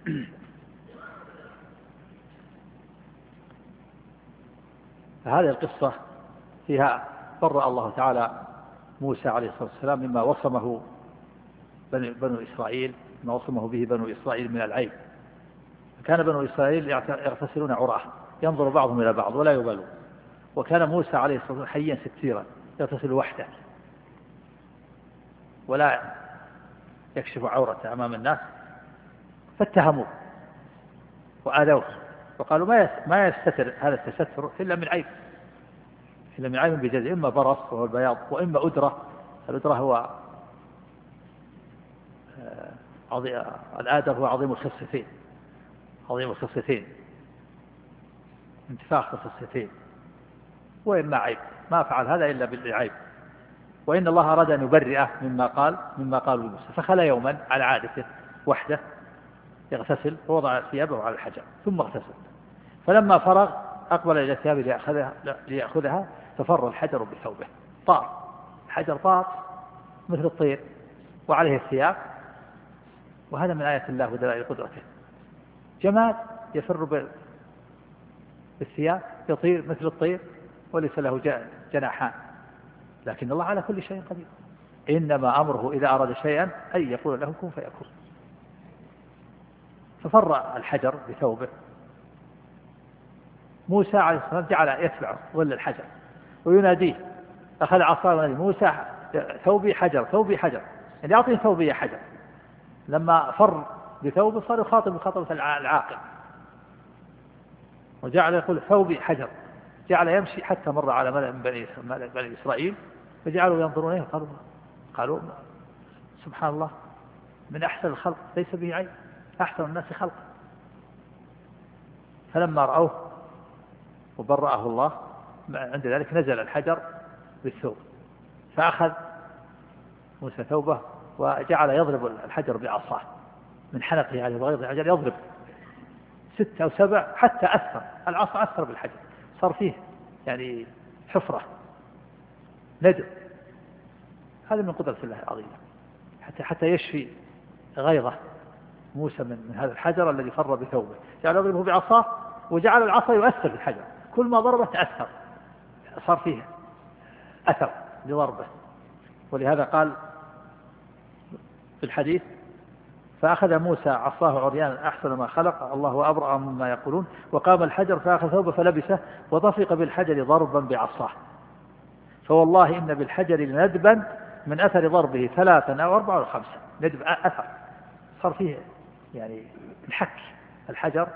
فهذه القصة فيها برأ الله تعالى موسى عليه الصلاة والسلام مما وصمه بنو إسرائيل، ما وصمه به بنو إسرائيل من العيب. كان بنو إسرائيل يغتسلون عراه، ينظر بعضهم إلى بعض ولا يبالون، وكان موسى عليه الصلاة والسلام حيا ستيرا يغتسل وحده ولا يكشف عورته أمام الناس، فاتهموه وآذوه وقالوا ما ما يستتر هذا التستر إلا من عيب، إلا من عيب بجد، إما برص وهو البياض، وإما أدرة. الأدرة هو عظيم الآدر، هو عظيم الخصيتين، عظيم الخصيتين، انتفاخ الخصيتين، وإما عيب، ما فعل هذا إلا بالعيب. وإن الله أراد أن يبرئه مما قال مما قالوا لموسى، فخلى يوما على عادته وحده يغتسل، ووضع ثيابه على الحجر ثم اغتسل، فلما فرغ أقبل إلى ثيابه ليأخذها, ليأخذها ففر الحجر بثوبه، طار الحجر، طار مثل الطير وعليه الثياب. وهذا من آيات الله ودلائل قدرته، جماد يفر بالثياب، يطير مثل الطير وليس له جناحان، لكن الله على كل شيء قدير. إنما أمره إذا أراد شيئا أن يقول له كن فيكون. ففر الحجر بثوبه. موسى عليه الصلاة والسلام جعل يتبعه ولا الحجر ويناديه، أخذ عصاه ونادي موسى ثوبي حجر ثوبي حجر، يعني أعطني ثوبي يا حجر. لما فر بثوبه صار يخاطب بخطبة العاقل، وجعل يقول ثوبي حجر، جعل يمشي حتى مر على ملأ من بني, بني إسرائيل فجعلوا ينظرون إليه، قالوا قالوا سبحان الله من أحسن الخلق ليس به عيب، أحسن الناس خلقا. فلما رأوه وبرأه الله عند ذلك نزل الحجر بالثوب، فأخذ موسى ثوبه وجعل يضرب الحجر بعصاه من حنقه عليه وغيظ الحجر، يضرب ستة أو سبع حتى أثر العصا، أثر بالحجر، صار فيه يعني حفرة ندب. هذا من قدرة الله العظيمة، حتى حتى يشفي غيظه موسى من, من هذا الحجر الذي فر بثوبه، جعل يضربه بعصاه وجعل العصا يؤثر بالحجر، كل ما ضربه تأثر، صار فيه أثر لضربه. ولهذا قال في الحديث فأخذ موسى عصاه عريانا أحسن ما خلق الله أبرأ مما يقولون، وقام الحجر فأخذ ثوبه فلبسه وطفق بالحجر ضربا بعصاه، فوالله إن بالحجر لندبا من أثر ضربه ثلاثا أو أربعة أو خمسة، ندب أثر، صار فيه يعني الحك الحجر،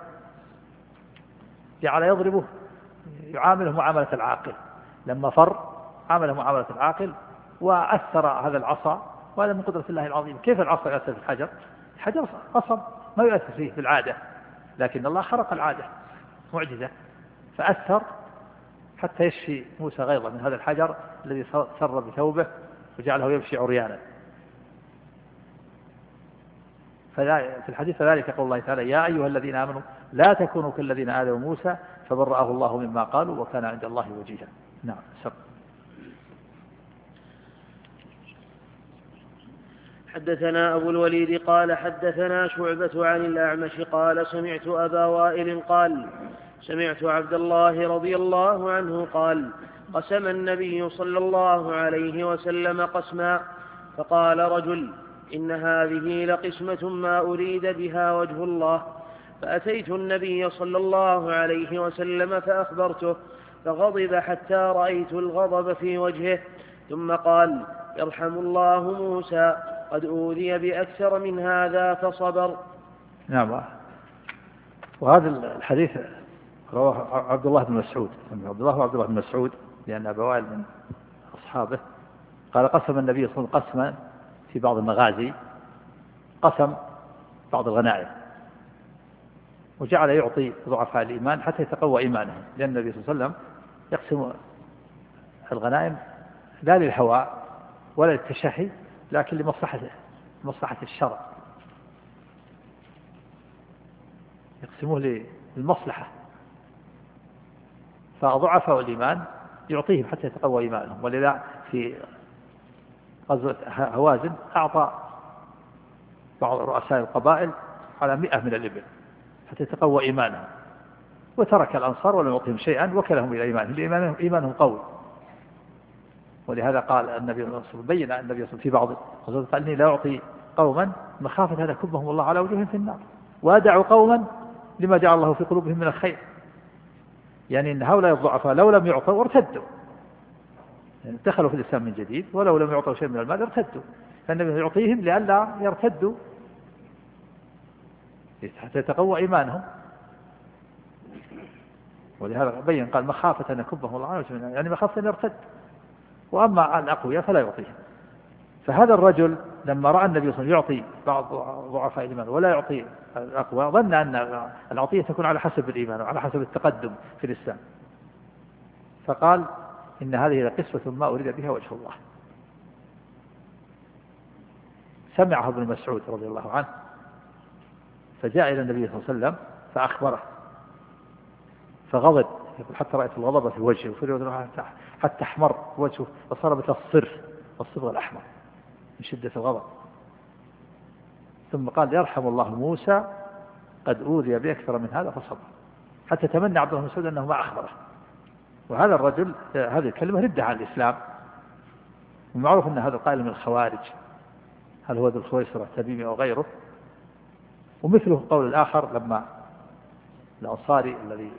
جعل يضربه يعامله معاملة العاقل، لما فر عامله معاملة العاقل وأثر هذا العصا. وهذا من قدرة الله العظيم. كيف العصا يؤثر في الحجر؟ الحجر قصب ما يؤثر فيه بالعادة، لكن الله خرق العادة، معجزة، فأثر حتى يشفي موسى غيظه من هذا الحجر الذي سر بثوبه وجعله يمشي عريانا. في الحديث فذلك قول الله تعالى يا أيها الذين آمنوا لا تكونوا كالذين آذوا موسى فبرأه الله مما قالوا وكان عند الله وجيها. نعم. سب. حدثنا أبو الوليد قال حدثنا شعبة عن الأعمش قال سمعت أبا وائل قال سمعت عبد الله رضي الله عنه قال قسم النبي صلى الله عليه وسلم قسما، فقال رجل إن هذه لقسمة ما أريد بها وجه الله، فأتيت النبي صلى الله عليه وسلم فأخبرته، فغضب حتى رأيت الغضب في وجهه، ثم قال يرحم الله موسى قد أوذي بأكثر من هذا فصبر. نعم. وهذا الحديث رواه عبد الله بن مسعود، عبد الله وعبد الله بن مسعود لأن أبا وائل من أصحابه. قال قسم النبي صلى الله عليه وسلم قسما في بعض المغازي، قسم بعض الغنائم وجعل يعطي ضعفاء الإيمان حتى يتقوى إيمانهم، لأن النبي صلى الله عليه وسلم يقسم الغنائم لا للهوى ولا للتشهي، لكن لمصلحته مصلحة الشرع، يقسموه للمصلحة، فضعفاء الإيمان يعطيهم حتى يتقوى إيمانهم. ولذا في غزوة هوازن أعطى بعض رؤساء القبائل على مئة من الإبل حتى يتقوى إيمانهم، وترك الأنصار ولم يعطهم شيئا وكلهم إلى إيمانهم، إيمانهم, إيمانهم قوي. ولهذا قال النبي صلى الله عليه وسلم، بين النبي صلى الله عليه وسلم في بعض قال إني لا أعطي قوما مخافة أن يكبهم الله على وجوههم في النار، وأدع قوما لما جعل الله في قلوبهم من الخير. يعني أن هؤلاء الضعفاء لو لم يعطوا ارتدوا، يعني دخلوا في الإسلام من جديد، ولو لم يعطوا شيء من المال ارتدوا، فالنبي يعطيهم لئلا يرتدوا حتى يتقوى إيمانهم. ولهذا بين قال مخافة أن يكبهم الله على وجوههم في النار، يعني مخافة أن يرتد. وأما الأقوياء فلا يعطيهم. فهذا الرجل لما رأى النبي صلى الله عليه وسلم يعطي بعض ضعفاء الإيمان ولا يعطي الأقوى، ظن أن العطية تكون على حسب الإيمان وعلى حسب التقدم في الإسلام، فقال إن هذه لقسوة ما أريد بها وجه الله. سمعه ابن مسعود رضي الله عنه فجاء إلى النبي صلى الله عليه وسلم فأخبره، فغضب، يقول حتى رأيت الغضب في وجهه، حتى احمر وجهه وصار مثل الصرف، الصبغ الأحمر من شدة الغضب. ثم قال يرحم الله موسى قد أوذي بأكثر من هذا فصبر، حتى تمنى عبد الله بن مسعود أنه ما أخبره. وهذا الرجل هذه الكلمة ردة عن الإسلام، ومعروف أن هذا القائل من الخوارج، هل هو ذو الخويصرة التميمي أو غيره. ومثله قول الآخر لما الأنصاري الذي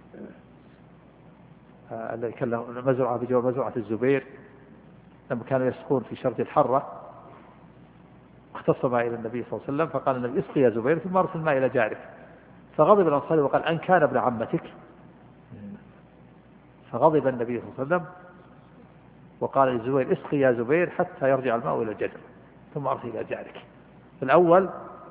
الذي كان له مزرعة بجوار مزرعة الزبير، لما كانوا يسقون في شرج الحرة اختصم إلى النبي صلى الله عليه وسلم فقال النبي اسقي يا زبير ثم أرسل الماء إلى جارك، فغضب الأنصاري وقال أن كان ابن عمتك، فغضب النبي صلى الله عليه وسلم وقال للزبير اسقي يا زبير حتى يرجع الماء إلى الجدر ثم أرسل إلى جارك. في الأول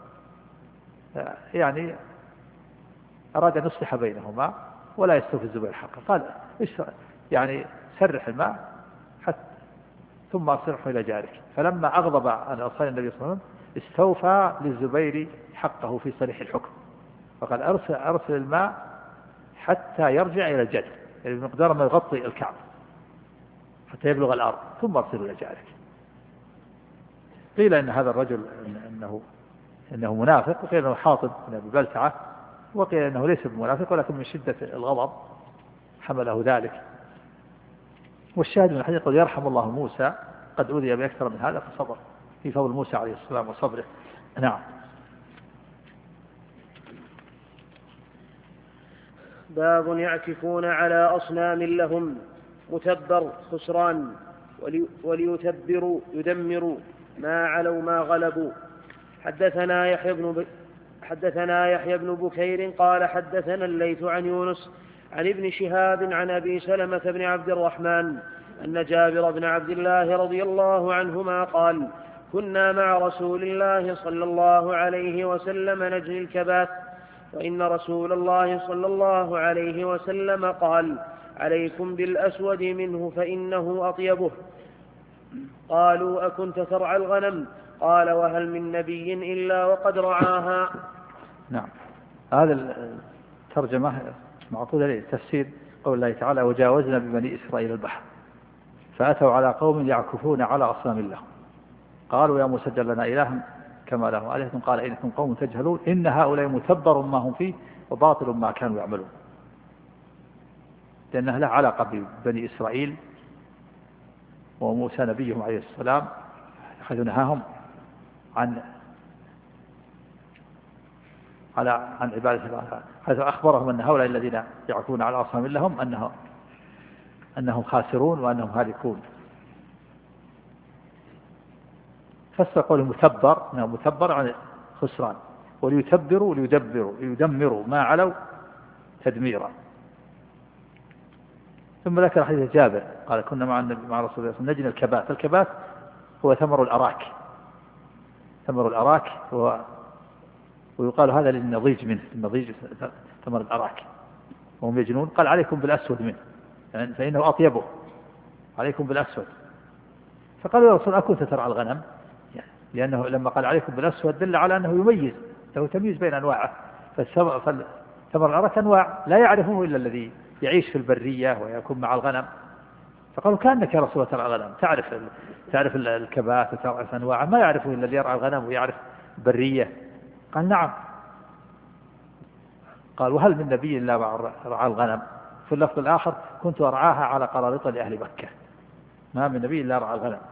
يعني أراد أن يصلح بينهما ولا يستوفي الزبير حقه، قال يعني سرح الماء حتى ثم أرسله إلى جارك. فلما أغضب عن أنصار النبي صلى الله عليه وسلم استوفى للزبير حقه في صريح الحكم، فقال أرسل, أرسل الماء حتى يرجع إلى الجدر، يعني بمقدار ما يغطي الكعب حتى يبلغ الأرض ثم أرسله إلى جارك. قيل إن هذا الرجل إنه, إنه منافق، وقيل إنه حاطب من أبي بلتعة، وقيل إنه ليس بمنافق ولكن من شدة الغضب حمله ذلك. والشاهد من الحديث يقول يرحم الله موسى قد أوذي بأكثر من هذا فصبر، في فضل موسى عليه السلام وصبره. نعم. باب يعكفون على أصنام لهم متبر خسران وليتبروا يدمروا ما علوا ما غلبوا. حدثنا يحيى بن ب... حدثنا يحيى بن بكير قال حدثنا الليث عن يونس عن ابن شهاب عن أبي سلمة بن عبد الرحمن أن جابر بن عبد الله رضي الله عنهما قال كنا مع رسول الله صلى الله عليه وسلم نجني الكباث، وإن رسول الله صلى الله عليه وسلم قال عليكم بالأسود منه فإنه أطيبه. قالوا أكنت ترعى الغنم؟ قال وهل من نبي إلا وقد رعاها. نعم. هذا الترجمة معطول عليه تفسير قول الله تعالى وجاوزنا ببني إسرائيل البحر فأتوا على قوم يعكفون على أصنام لهم قالوا يا موسى اجعل لنا إلها كما لهم آلهة قال إنكم قوم تجهلون إن هؤلاء متبر ما هم فيه وباطل ما كانوا يعملون، لأنها له علاقة ببني إسرائيل وموسى نبيهم عليه السلام حيث نهاهم عن على عن عبادة الله، حيث أخبرهم أن هؤلاء الذين يعكفون على أصنام لهم أنه أنهم خاسرون وأنهم هالكون. فسر قوله متبر، متبر عن خسران، وليتبروا ليدبروا ليدمروا ما علوا تدميرا. ثم ذكر حديث جابر قال كنا مع النبي مع رسول الله نجني الكباث. الكباث هو ثمر الأراك، ثمر الأراك هو ويقال هذا للنضيج منه، النضيج ثمر الأراك وهم يجنون. قال عليكم بالأسود منه يعني فإنه أطيبه، عليكم بالأسود. فقالوا يا رسول أكنت ترعى الغنم؟ يعني لأنه لما قال عليكم بالأسود دل على أنه يميز، له تمييز بين أنواعه. فثمر الأراك أنواع لا يعرفه إلا الذي يعيش في البرية ويكون مع الغنم. فقالوا كأنك يا رسول الله ترعى الغنم، تعرف تعرف الكباث وتعرف أنواعه، ما يعرفه إلا اللي يرعى الغنم ويعرف برية. قال نعم قال وهل من نبي إلا رعى الغنم. في اللفظ الآخر كنت أرعاها على قراريط لأهل مكة. ما من نبي إلا رعى الغنم.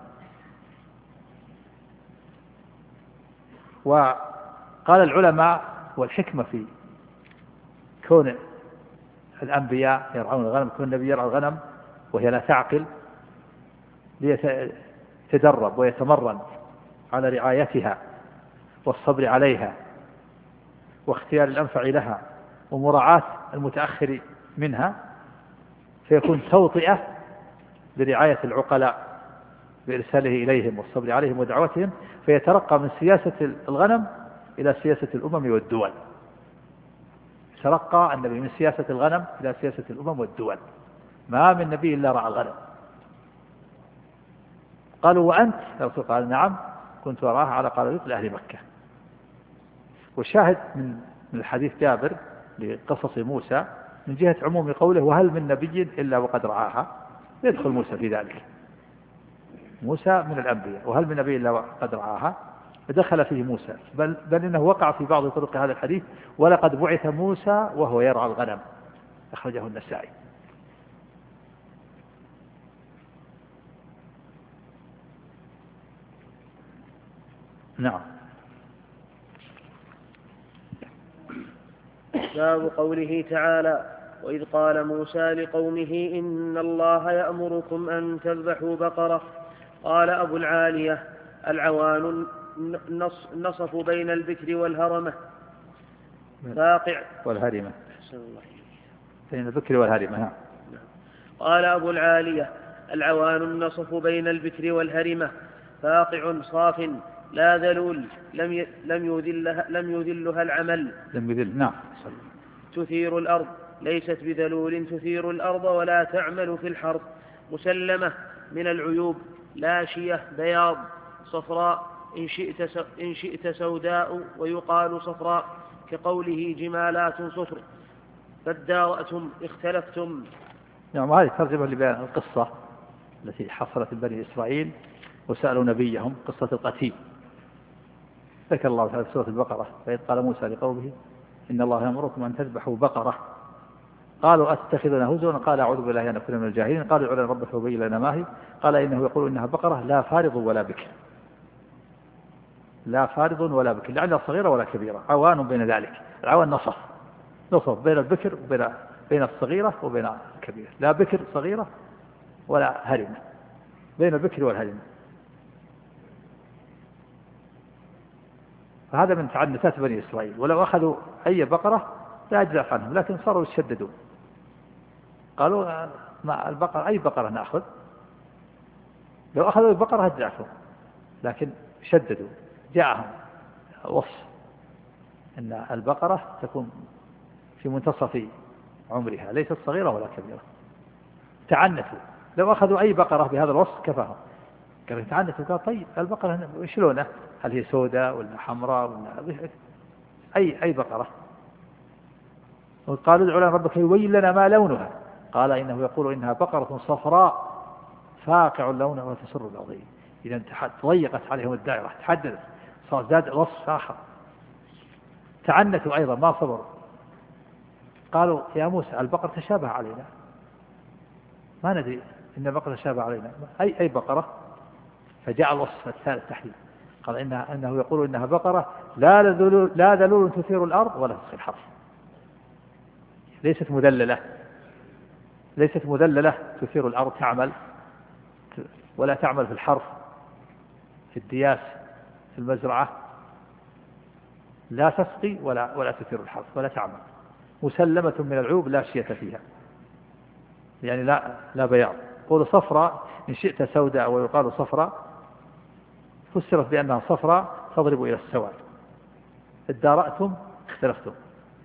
وقال العلماء والحكمة في كون الأنبياء يرعون الغنم، كون النبي يرعى الغنم وهي لا تعقل ليتدرب ويتمرن على رعايتها والصبر عليها واختيار الأنفع لها ومراعاة المتأخر منها، فيكون توطئة لرعاية العقلاء بإرساله إليهم والصبر عليهم ودعوتهم، فيترقى من سياسة الغنم إلى سياسة الأمم والدول. ترقى النبي من سياسة الغنم إلى سياسة الأمم والدول. ما من نبي إلا رعى الغنم. قالوا وأنت يا رسول؟ قال نعم كنت أراها على قراريط لأهل مكة. وشاهد من الحديث جابر لقصص موسى من جهة عموم قوله وهل من نبي إلا وقد رعاها، يدخل موسى في ذلك. موسى من الأنبياء، وهل من نبي إلا وقد رعاها، فدخل فيه موسى، بل, بل إنه وقع في بعض طرق هذا الحديث ولقد بعث موسى وهو يرعى الغنم، أخرجه النسائي. نعم. باب قوله تعالى وإذ قال موسى لقومه إن الله يأمركم أن تذبحوا بقرة. قال أبو العالية العوان نصف بين البكر والهرمة فاقع والهرمة بين البكر والهرمة. قال أبو العالية العوان النصف بين البكر والهرمة فاقع صاف لا ذلول لم لم يذلها لم يذلها العمل لم يذل نعم تثير الأرض ليست بذلول تثير الأرض ولا تعمل في الحرث مسلمة من العيوب لاشية بياض صفراء إن شئت إن شئت سوداء ويقال صفراء كقوله جمالات صفر فادارأتم اختلفتم. نعم. هذه ترجمة لبيان القصة التي حصلت بني إسرائيل وسألوا نبيهم قصة القتيل. ذكر الله تعالى في سورة البقرة فإذ قال موسى لقومه إن الله يأمركم أن تذبحوا بقرة قالوا أتتخذنا هزوا قال أعوذ بالله أن أكون من الجاهلين قالوا ادع لنا ربك وبين لنا ما هي قال إنه يقول إنها بقرة لا فارض ولا بكر لا فارض ولا بكر لعلها صغيرة ولا كبيرة عوان بين ذلك. العوان نصف نصف بين البكر وبين بين الصغيرة وبين الكبيرة، لا بكر صغيرة ولا هرمة، بين البكر والهرمة. فهذا من تعنتات بني إسرائيل، ولو أخذوا أي بقرة لا أجزأ عنهم، لكن صاروا يشددون قالوا ما البقرة أي بقرة نأخذ، لو أخذوا البقرة أجزأهم، لكن شددوا جاءهم وصف أن البقرة تكون في منتصف عمرها ليست صغيرة ولا كبيرة. تعنتوا لو أخذوا أي بقرة بهذا الوصف كفاهم. قالوا تعنتوا قال طيب البقرة شلونه؟ هل هي سوداء ولا حمراء ولا أي أي بقرة؟ وقالوا ادع لنا ربك يبين لنا ما لونها قال إنه يقول إنها بقرة صفراء فاقع لونها وتسر العظيم. إذا تضيقت عليهم الدائرة تحددت صار زاد وصف آخر. تعنتوا أيضا ما صبروا قالوا يا موسى البقرة تشابه علينا ما ندري إن البقرة تشابه علينا أي أي بقرة. فجاء الوصف الثالث تحديد قال إنها أنه يقول إنها بقرة لا ذلول لا ذلول تثير الأرض ولا تسقي الحرث. ليست مذللة ليست مذللة تثير الأرض تعمل ولا تعمل في الحرث في الدياس في المزرعة لا تسقي ولا ولا تثير الحرث ولا تعمل مسلمة من العيوب لا شية فيها يعني لا لا بياض. قول صفراء إن شئت سوداء ويقال صفراء فسرت بأنها صفراء تضرب إلى السواد. ادارأتم اختلفتم.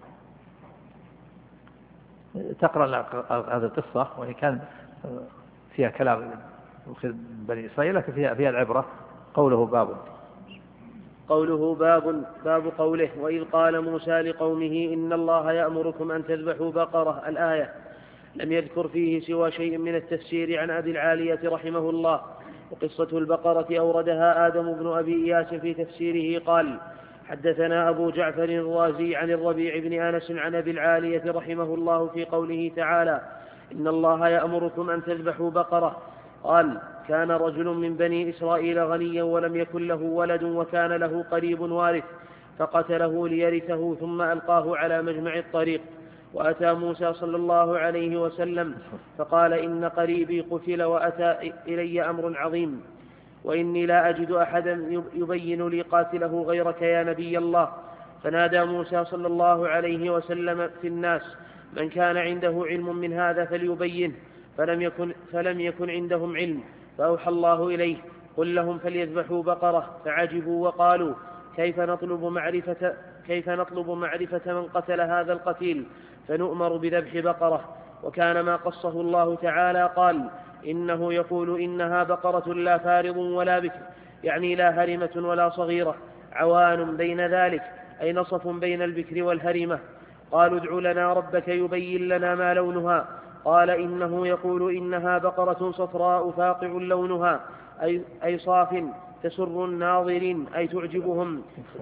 تقرأ هذه القصة وإن كان فيها كلام بني إسرائيل لكن فيها فيها العبرة. قوله باب قوله باب باب قوله وإذ قال موسى لقومه إن الله يأمركم أن تذبحوا بقرة الآية. لم يذكر فيه سوى شيء من التفسير عن أبي العالية رحمه الله. وقصة البقرة أوردها آدم بن أبي إياس في تفسيره قال حدثنا أبو جعفر الرازي عن الربيع بن أنس عن أبي العالية رحمه الله في قوله تعالى إن الله يأمركم أن تذبحوا بقرة. قال كان رجل من بني إسرائيل غنيا ولم يكن له ولد وكان له قريب وارث فقتله ليرثه ثم ألقاه على مجمع الطريق. وأتى موسى صلى الله عليه وسلم فقال إن قريبي قتل وأتى إلي أمر عظيم وإني لا أجد أحدا يبين لي قاتله غيرك يا نبي الله. فنادى موسى صلى الله عليه وسلم في الناس من كان عنده علم من هذا فليبين فلم يكن, فلم يكن عندهم علم فأوحى الله إليه قل لهم فليذبحوا بقرة. فعجبوا وقالوا كيف نطلب معرفة, كيف نطلب معرفة من قتل هذا القتيل فنؤمر بذبح بقرة. وكان ما قصه الله تعالى قال إنه يقول إنها بقرة لا فارض ولا بكر يعني لا هرمة ولا صغيرة عوان بين ذلك أي نصف بين البكر والهرمة. قالوا ادع لنا ربك يبين لنا ما لونها. قال إنه يقول إنها بقرة صفراء فاقع لونها أي, أي صاف تسر الناظرين أي تعجبهم.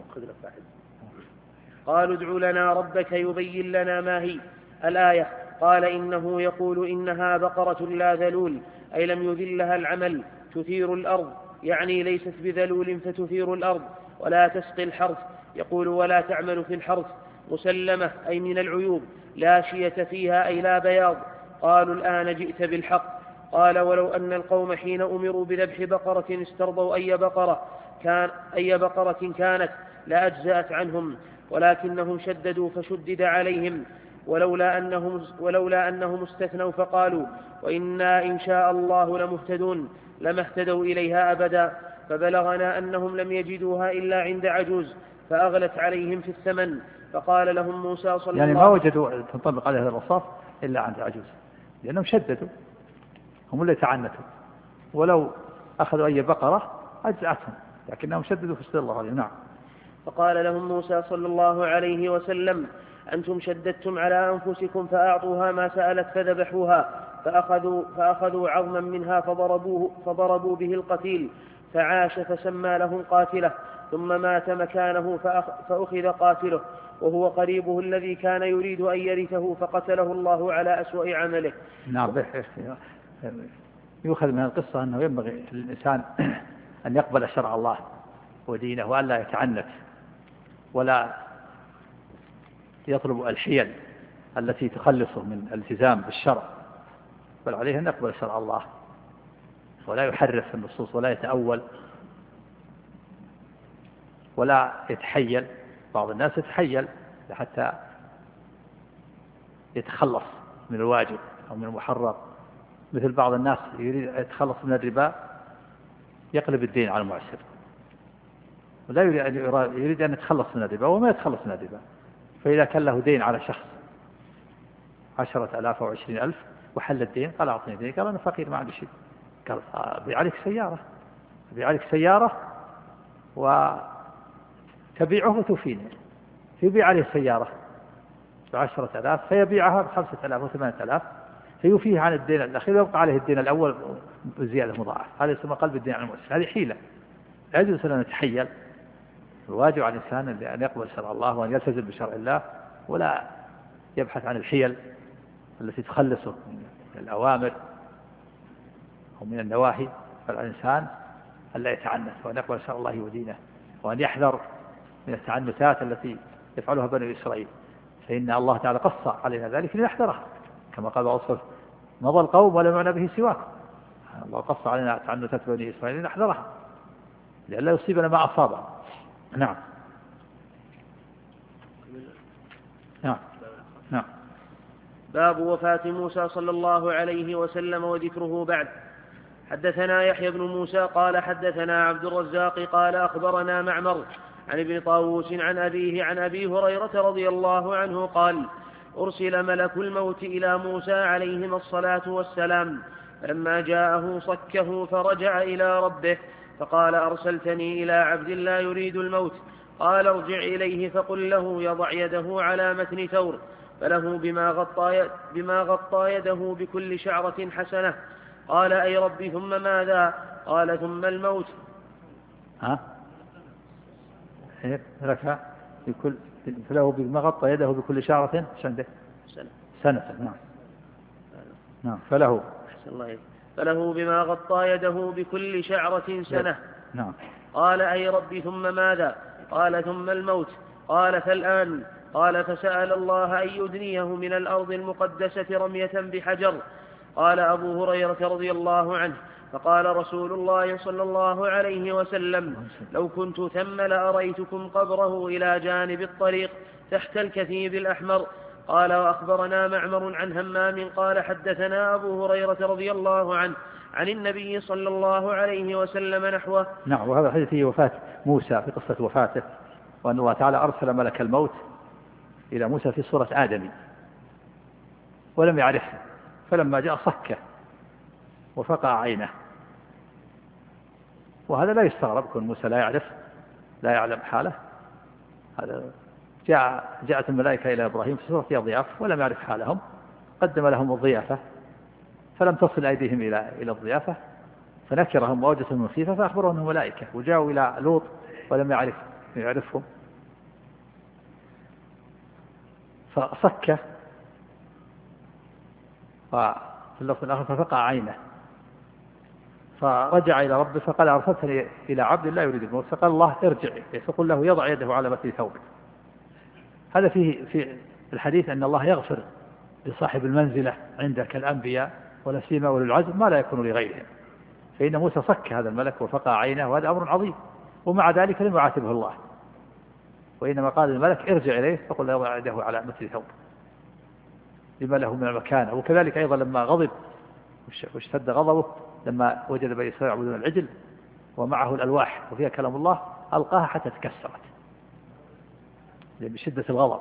قالوا ادع لنا ربك يبين لنا ما هي الآية. قال إنه يقول إنها بقرة لا ذلول أي لم يذلها العمل تثير الأرض يعني ليست بذلول فتثير الأرض ولا تسقي الحرث يقول ولا تعمل في الحرث مسلمة أي من العيوب لا شية فيها أي لا بياض. قالوا الآن جئت بالحق. قال ولو أن القوم حين أمروا بذبح بقرة استرضوا أي بقرة, كان أي بقرة كانت لأجزأت عنهم ولكنهم شددوا فشدد عليهم ولولا أنهم, ولولا أنهم استثنوا فقالوا وإنا إن شاء الله لمهتدون لما اهتدوا إليها أبدا. فبلغنا أنهم لم يجدوها إلا عند عجوز فأغلت عليهم في الثمن. فقال لهم موسى صلى يعني الله عليه وسلم يعني ما وجدوا تنطبق عليه هذا الوصف إلا عند عجوز لأنهم شددوا هم اللي تعنتوا ولو أخذوا أي بقرة أجزأتهم لكنهم شددوا في استر الله عليهم. نعم. فقال لهم موسى صلى الله عليه وسلم أنتم شددتم على أنفسكم فأعطوها ما سألت فذبحوها فأخذوا, فأخذوا عظما منها فضربوه فضربوا به القتيل فعاش فسمى لهم قاتله ثم مات مكانه فأخذ قاتله وهو قريبه الذي كان يريد أن يرثه فقتله الله على أسوأ عمله. نعم. يؤخذ من القصة أنه ينبغي للإنسان أن يقبل شرع الله ودينه وأن لا يتعنت ولا يطلب الحيل التي تخلصه من الالتزام بالشرع بل عليه أن يقبل شرع الله ولا يحرف النصوص ولا يتأول ولا يتحيل. بعض الناس يتحيل حتى يتخلص من الواجب أو من المحرم مثل بعض الناس يريد يتخلص من الربا يقلب الدين على المعسر ولا يريد أن يتخلص من الربا وما يتخلص من الربا. فإذا كان له دين على شخص عشرة ألاف أو عشرين ألف وحل الدين قال أعطني دين قال أنا فقير ما عندي شيء قال أبيع عليك سيارة أبيع عليك سيارة وتبيعه وتوفيني. يبيع عليه سيارة بعشرة ألاف فيبيعها بخمسة ألاف وثمانية ألاف فيوفيه عن الدين الأخير ويبقى عليه الدين الأول بزيادة مضاعف. هذا يسمى قلب الدين على المؤسس. هذه حيلة لا يجوز أن نتحيل. الواجب على الإنسان أن يقبل شرع الله وأن يلتزم بشرع الله ولا يبحث عن الحيل التي تخلصه من الأوامر أو من النواهي. فالإنسان ألا يتعنت وأن يقبل شرع الله ودينه وأن يحذر من التعنتات التي يفعلها بني إسرائيل فإن الله تعالى قص علينا ذلك لنحذره كما قال وصف مضى القوم ولا معنى به سواك. الله قص علينا تعنتات بني إسرائيل لنحذرها لئلا يصيبنا ما أصابه. نعم. نعم. نعم. باب وفاة موسى صلى الله عليه وسلم وذكره بعد. حدثنا يحيى بن موسى قال حدثنا عبد الرزاق قال أخبرنا معمر عن ابن طاووس عن أبيه عن أبي هريرة رضي الله عنه قال أرسل ملك الموت إلى موسى عليهما الصلاة والسلام فلما جاءه صكه فرجع إلى ربه فقال أرسلتني إلى عبد لا يريد الموت. قال ارجع إليه فقل له يضع يده على متن ثور فله بما غطى, بما غطى يده بكل شعرة حسنة. قال أي ربي ثم ماذا؟ قال ثم الموت. ها؟ لك بكل فله بما غطى يده بكل شعرة سنة سنة سنة نعم نعم فله الله فله بما غطى يده بكل شعرة سنة. نعم. قال أي رب ثم ماذا؟ قال ثم الموت. قال فالآن؟ قال فسأل الله أن يدنيه من الأرض المقدسة رمية بحجر. قال أبو هريرة رضي الله عنه فقال رسول الله صلى الله عليه وسلم لو كنت ثم لأريتكم قبره إلى جانب الطريق تحت الكثيب الأحمر. قال وأخبرنا معمر عن همام قال حدثنا أبو هريرة رضي الله عنه عن النبي صلى الله عليه وسلم نحوه. نعم. وهذا الحديث هي وفاة موسى في قصة وفاته وأن الله تعالى أرسل ملك الموت إلى موسى في صورة آدمي ولم يعرفه فلما جاء صكه وفقع عينه. وهذا لا يستغرب كون موسى لا يعرف لا يعلم حاله. هذا جاء جاءت الملائكة إلى إبراهيم في صورة أضياف ولم يعرف حالهم قدم لهم الضيافة فلم تصل أيديهم إلى إلى الضيافة فنكرهم ووجدتهم من خيفة فأخبروا أنهم ملائكة وجاءوا إلى لوط ولم يعرف يعرفهم فصكه وفي اللفظ الآخر ففقع عينه فرجع إلى ربه فقال أرسلتني إلى عبد لا يريد الموت فقال الله ارجع فقل له يضع يده على متن ثوبه. هذا فيه في الحديث أن الله يغفر لصاحب المنزلة عندك الأنبياء ولا سيما أولي العزم ما لا يكون لغيرهم. فإن موسى صك هذا الملك وفقع عينه وهذا أمر عظيم ومع ذلك لم يعاتبه الله وإنما قال الملك ارجع إليه فقل له يضع يده على متن ثوبه لما له من المكانة. وكذلك أيضا لما غضب واشتد غضبه لما وجد بني إسرائيل يعبدون العجل ومعه الألواح وفيها كلام الله ألقاها حتى تكسرت بشدة الغضب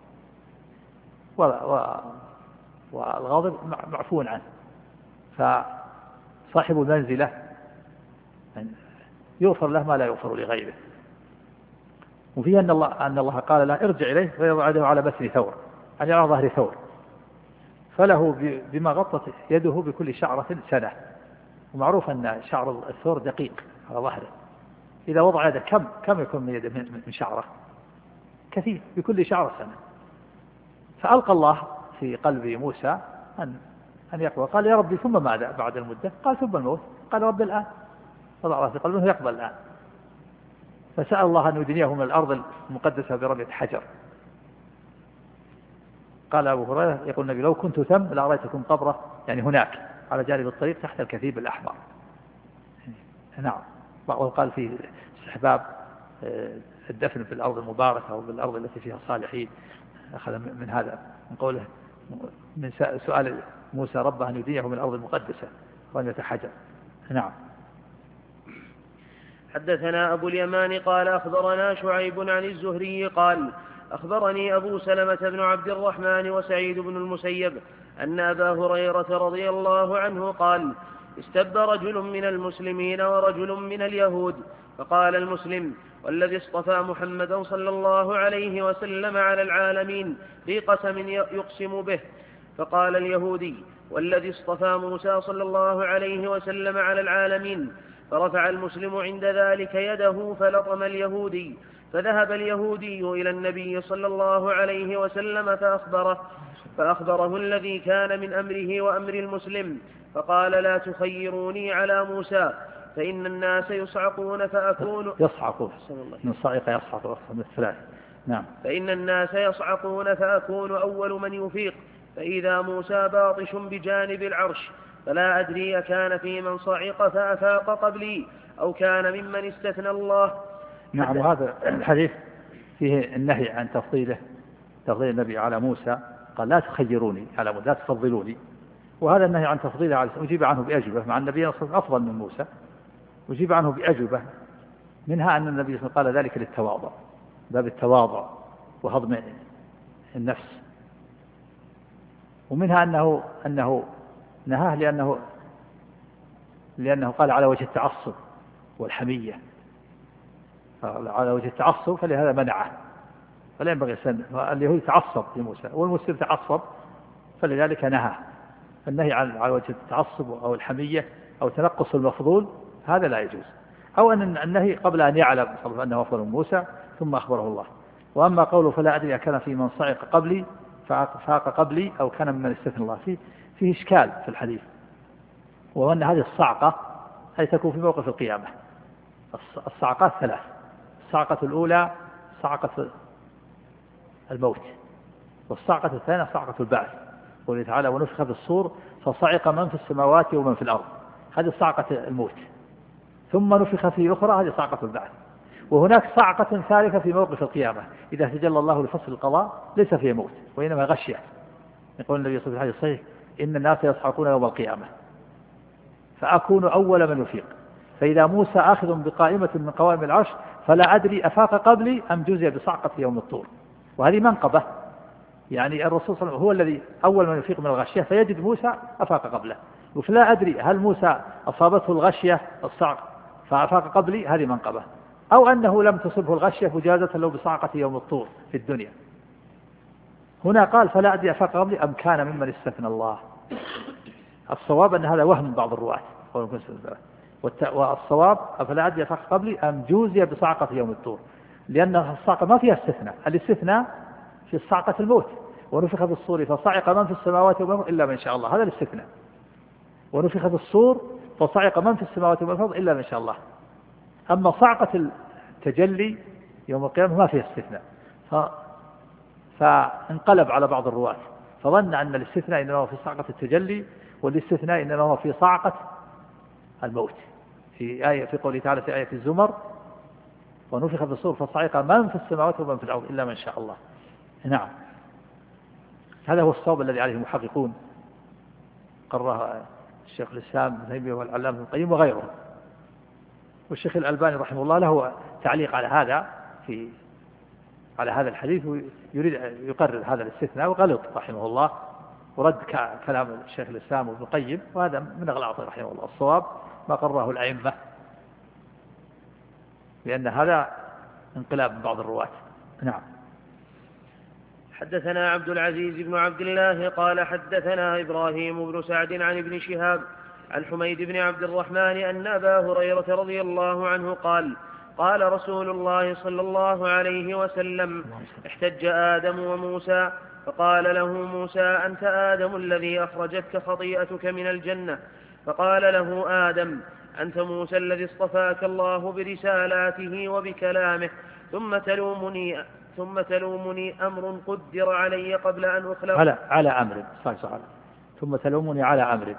والغضب معفو عنه. فصاحب المنزلة يغفر له ما لا يغفر لغيره. وفيها أن الله, أن الله قال له ارجع إليه ويضع يده على متن ثور يعني على ظهر ثور فله بما غطت يده بكل شعرة سنة. ومعروف أن شعر الثور دقيق على ظهره إذا وضع يده كم كم يكون من يده من شعره كثير بكل شعرة سنة. فألقى الله في قلب موسى أن أن يقبل قال يا ربي ثم ماذا بعد المدة؟ قال ثم الموت. قال رب الآن وضع الله في قلبه يقبل الآن. فسأل الله أن يدنيه من الأرض المقدسة برمية حجر. قال أبو هريرة يقول النبي لو كنت ثم لأريتكم قبره يعني هناك على جانب الطريق تحت الكثيب الأحمر. نعم. وقال في استحباب الدفن في الأرض المباركة أو بالأرض التي فيها صالحين. أخذ من هذا من قوله من سؤال موسى ربه أن يدنيه من الأرض المقدسة رمية حجر. نعم. حدثنا أبو اليمان قال أخبرنا شعيب عن الزهري قال أخبرني أبو سلمة بن عبد الرحمن وسعيد بن المسيب أن أبا هريرة رضي الله عنه قال استب رجل من المسلمين ورجل من اليهود فقال المسلم والذي اصطفى محمدا صلى الله عليه وسلم على العالمين في قسم يقسم به. فقال اليهودي والذي اصطفى موسى صلى الله عليه وسلم على العالمين. فرفع المسلم عند ذلك يده فلطم اليهودي. فذهب اليهودي إلى النبي صلى الله عليه وسلم فأخبره, فأخبره الذي كان من أمره وأمر المسلم فقال لا تخيروني على موسى فإن الناس يصعقون فأكون يصعقون من صعق يصعق من الثلاث. نعم. فإن الناس يصعقون فأكون أول من يفيق فإذا موسى باطش بجانب العرش فلا أدري كان في من صعق فأفاق قبلي أو كان ممن استثنى الله. نعم. وهذا الحديث فيه النهي عن تفضيله تفضيل النبي على موسى قال لا تخيروني على موسى لا تفضلوني. وهذا النهي عن تفضيله على أجيب عنه بأجوبة مع النبي صلى الله عليه وسلم أفضل من موسى أجيب عنه بأجوبة منها أن النبي صلى الله عليه وسلم قال ذلك للتواضع باب التواضع وهضم النفس. ومنها أنه أنه نهاه لأنه لأنه قال على وجه التعصب والحمية على وجه التعصب فلهذا منعه فلا ينبغي السن. اليهود تعصب لموسى والمسلم تعصب فلذلك نهى. النهي على وجه التعصب أو الحمية أو تنقص المفضول هذا لا يجوز. أو أن النهي قبل أن يعلم أنه أفضل من موسى ثم أخبره الله. وأما قوله فلا أدري كان في من صعق قبلي فاق قبلي أو كان ممن استثنى الله فيه فيه إشكال في الحديث، وأن هذه الصعقة هي تكون في موقف القيامة. الصعقات ثلاث: الصعقة الأولى صعقة الموت، والصعقة الثانية صعقة البعث، قوله تعالى ونفخ في الصور فصعق من في السماوات ومن في الأرض، هذه صعقة الموت. ثم نفخ في أخرى، هذه صعقة البعث. وهناك صعقة ثالثة في موقف القيامة إذا تجلى الله لفصل القضاء، ليس فيه موت وإنما غشية. يقول النبي صلى الله عليه وسلم إن الناس يصعقون يوم القيامة فأكون أول من يفيق، فإذا موسى آخذ بقائمة من قوائم العرش فلا أدري أفاق قبلي أم جزي بصعقة يوم الطور. وهذه منقبة، يعني الرسول صلى الله عليه وسلم هو الذي أول من يفيق من الغشية فيجد موسى أفاق قبله. فلا أدري هل موسى أصابته الغشية الصعق فأفاق قبلي، هذه منقبة، أو أنه لم تصبه الغشية فجازة له بصعقة يوم الطور في الدنيا. هنا قال فلا أدري أفاق قبلي أم كان ممن استثنى الله. الصواب أن هذا وهم بعض الرواة، والصواب فلا أدري أفاق قبلي أم جوزي بصعقة يوم الطور، لأن الصعقة ما فيها استثناء، الاستثناء في صعقة الموت ونفخ في الصور فصعق من في السماوات ومن إلا من شاء الله، هذا الاستثناء. ونفخ في الصور فصعق من في السماوات ومن الأرض إلا من شاء الله. أما صعقة التجلي يوم القيامة ما فيها استثناء، ف... فانقلب على بعض الرواة فظن أن الاستثناء إنما هو في صعقة التجلي، والاستثناء إنما هو في صعقة الموت، في آية في قوله تعالى في آية الزمر ونفخ في الصور فصعق من في السماوات ومن في الأرض إلا من شاء الله. نعم، هذا هو الصواب الذي عليه المحققون، قرره الشيخ الإسلام ابن تيمية والعلامة ابن القيم وغيره. والشيخ الألباني رحمه الله له تعليق على هذا في على هذا الحديث، ويريد يقرر هذا الاستثناء وغلط رحمه الله، ورد كلام الشيخ الإسلام وابن القيم، وهذا من أغلاطه رحمه الله. الصواب ما قرره الأئمة، لأن هذا انقلاب من بعض الرواة. نعم. حدثنا عبد العزيز بن عبد الله قال حدثنا إبراهيم بن سعد عن ابن شهاب عن حميد بن عبد الرحمن أن أبا هريرة رضي الله عنه قال قال رسول الله صلى الله عليه وسلم احتج آدم وموسى فقال له موسى أنت آدم الذي أخرجتك خطيئتك من الجنة، فقال له آدم أنت موسى الذي اصطفاك الله برسالاته وبكلامه، ثم تلومني ثم تلومني أمر قدر علي قبل أن أخلق على على أمر صحيح. ثم تلومني على أمر.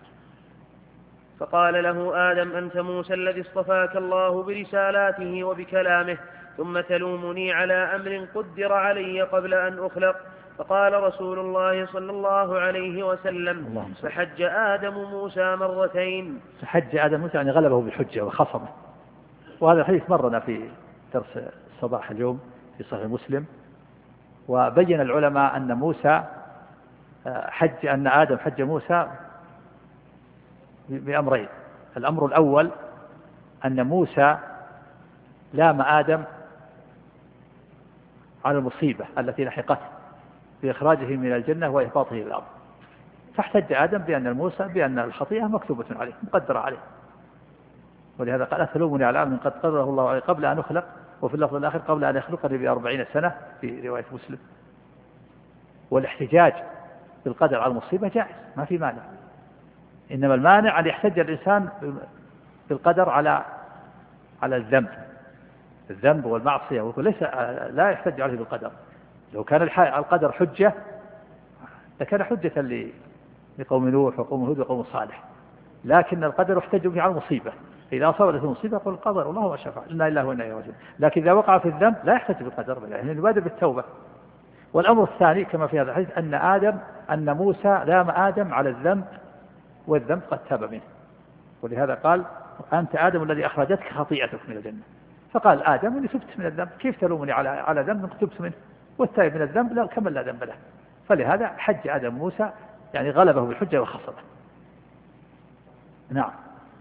فقال له آدم أنت موسى الذي اصطفاك الله برسالاته وبكلامه، ثم تلومني على أمر قدر علي قبل أن أخلق. فقال رسول الله صلى الله عليه وسلم فحج آدم موسى مرتين. فحج آدم موسى يعني غلبه بالحجة وخصمه. وهذا الحديث مرنا في درس الصباح اليوم في صحيح مسلم. وبين العلماء أن موسى حج أن آدم حج موسى بأمرين. الأمر الأول أن موسى لام آدم على المصيبة التي لحقته بإخراجه من الجنة وإهباطه إلى الأرض، فاحتج آدم بأن موسى بأن الخطيئة مكتوبة عليه مقدرة عليه، ولهذا قال أتلومني على أمر قد قدره الله عليه قبل أن أخلق، وفي اللفظ الآخر قبل أن يخلقني بأربعين سنة في رواية مسلم. والاحتجاج بالقدر على المصيبة جائز ما في مانع، إنما المانع أن يحتج الإنسان بالقدر على على الذنب الذنب والمعصية، وليس لا يحتج عليه بالقدر. لو كان القدر حجة لكان حجة لقوم نوح وقوم هود وقوم صالح، لكن القدر يحتج به على المصيبة. إذا أصابت المصيبة قل القدر الله ما شاء فعل إنا لله وإنا إليه راجعون، لكن إذا وقع في الذنب لا يحتج بالقدر بل يعني يبادر بالتوبة. والأمر الثاني كما في هذا الحديث أن آدم أن موسى لام آدم على الذنب والذنب قد تاب منه، ولهذا قال أنت آدم الذي أخرجتك خطيئتك من الجنة. فقال آدم اللي تبت من الذنب كيف تلومني على على ذنب تبت منه، والتائب من الذنب لا كمل لا ذنب له. فلهذا حج آدم موسى يعني غلبه بالحجة وخصمه. نعم.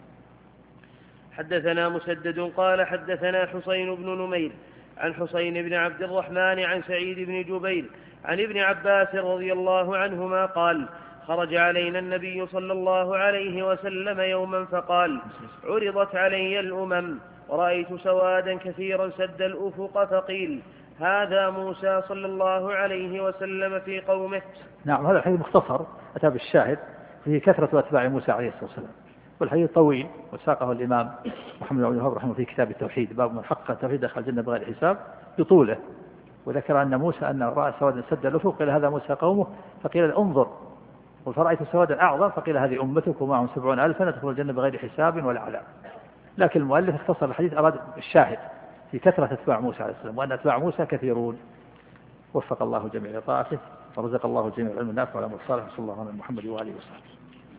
حدثنا مسدد قال حدثنا حسين بن نمير عن حسين بن عبد الرحمن عن سعيد بن جبير عن ابن عباس رضي الله عنهما قال خرج علينا النبي صلى الله عليه وسلم يوما فقال عرضت علي الأمم ورأيت سوادا كثيرا سد الأفق فقيل هذا موسى صلى الله عليه وسلم في قومه. نعم، هذا الحديث مختصر أتى بالشاهد فيه كثرة أتباع موسى عليه الصلاة والسلام، والحديث طويل وساقه الإمام محمد بن عبد الوهاب رحمه في كتاب التوحيد باب من حقق التوحيد دخل الجنة بغير حساب بطوله، وذكر أن موسى أنه رأى سوادا سد الأفق قيل هذا موسى قومه فقيل انظر، فرأيت سوادا أعظم فقيل هذه أمتك ومعهم سبعون ألفا يدخلون الجنة بغير حساب ولا عذاب. لكن المؤلف اختصر الحديث أراد الشاهد في كثرة أتباع موسى عليه السلام، وأن أتباع موسى كثيرون. وفق الله جميع لطاعته ورزق الله جميع العلم النافع والعمل الصالح، صلى الله على محمد وآله وصحبه.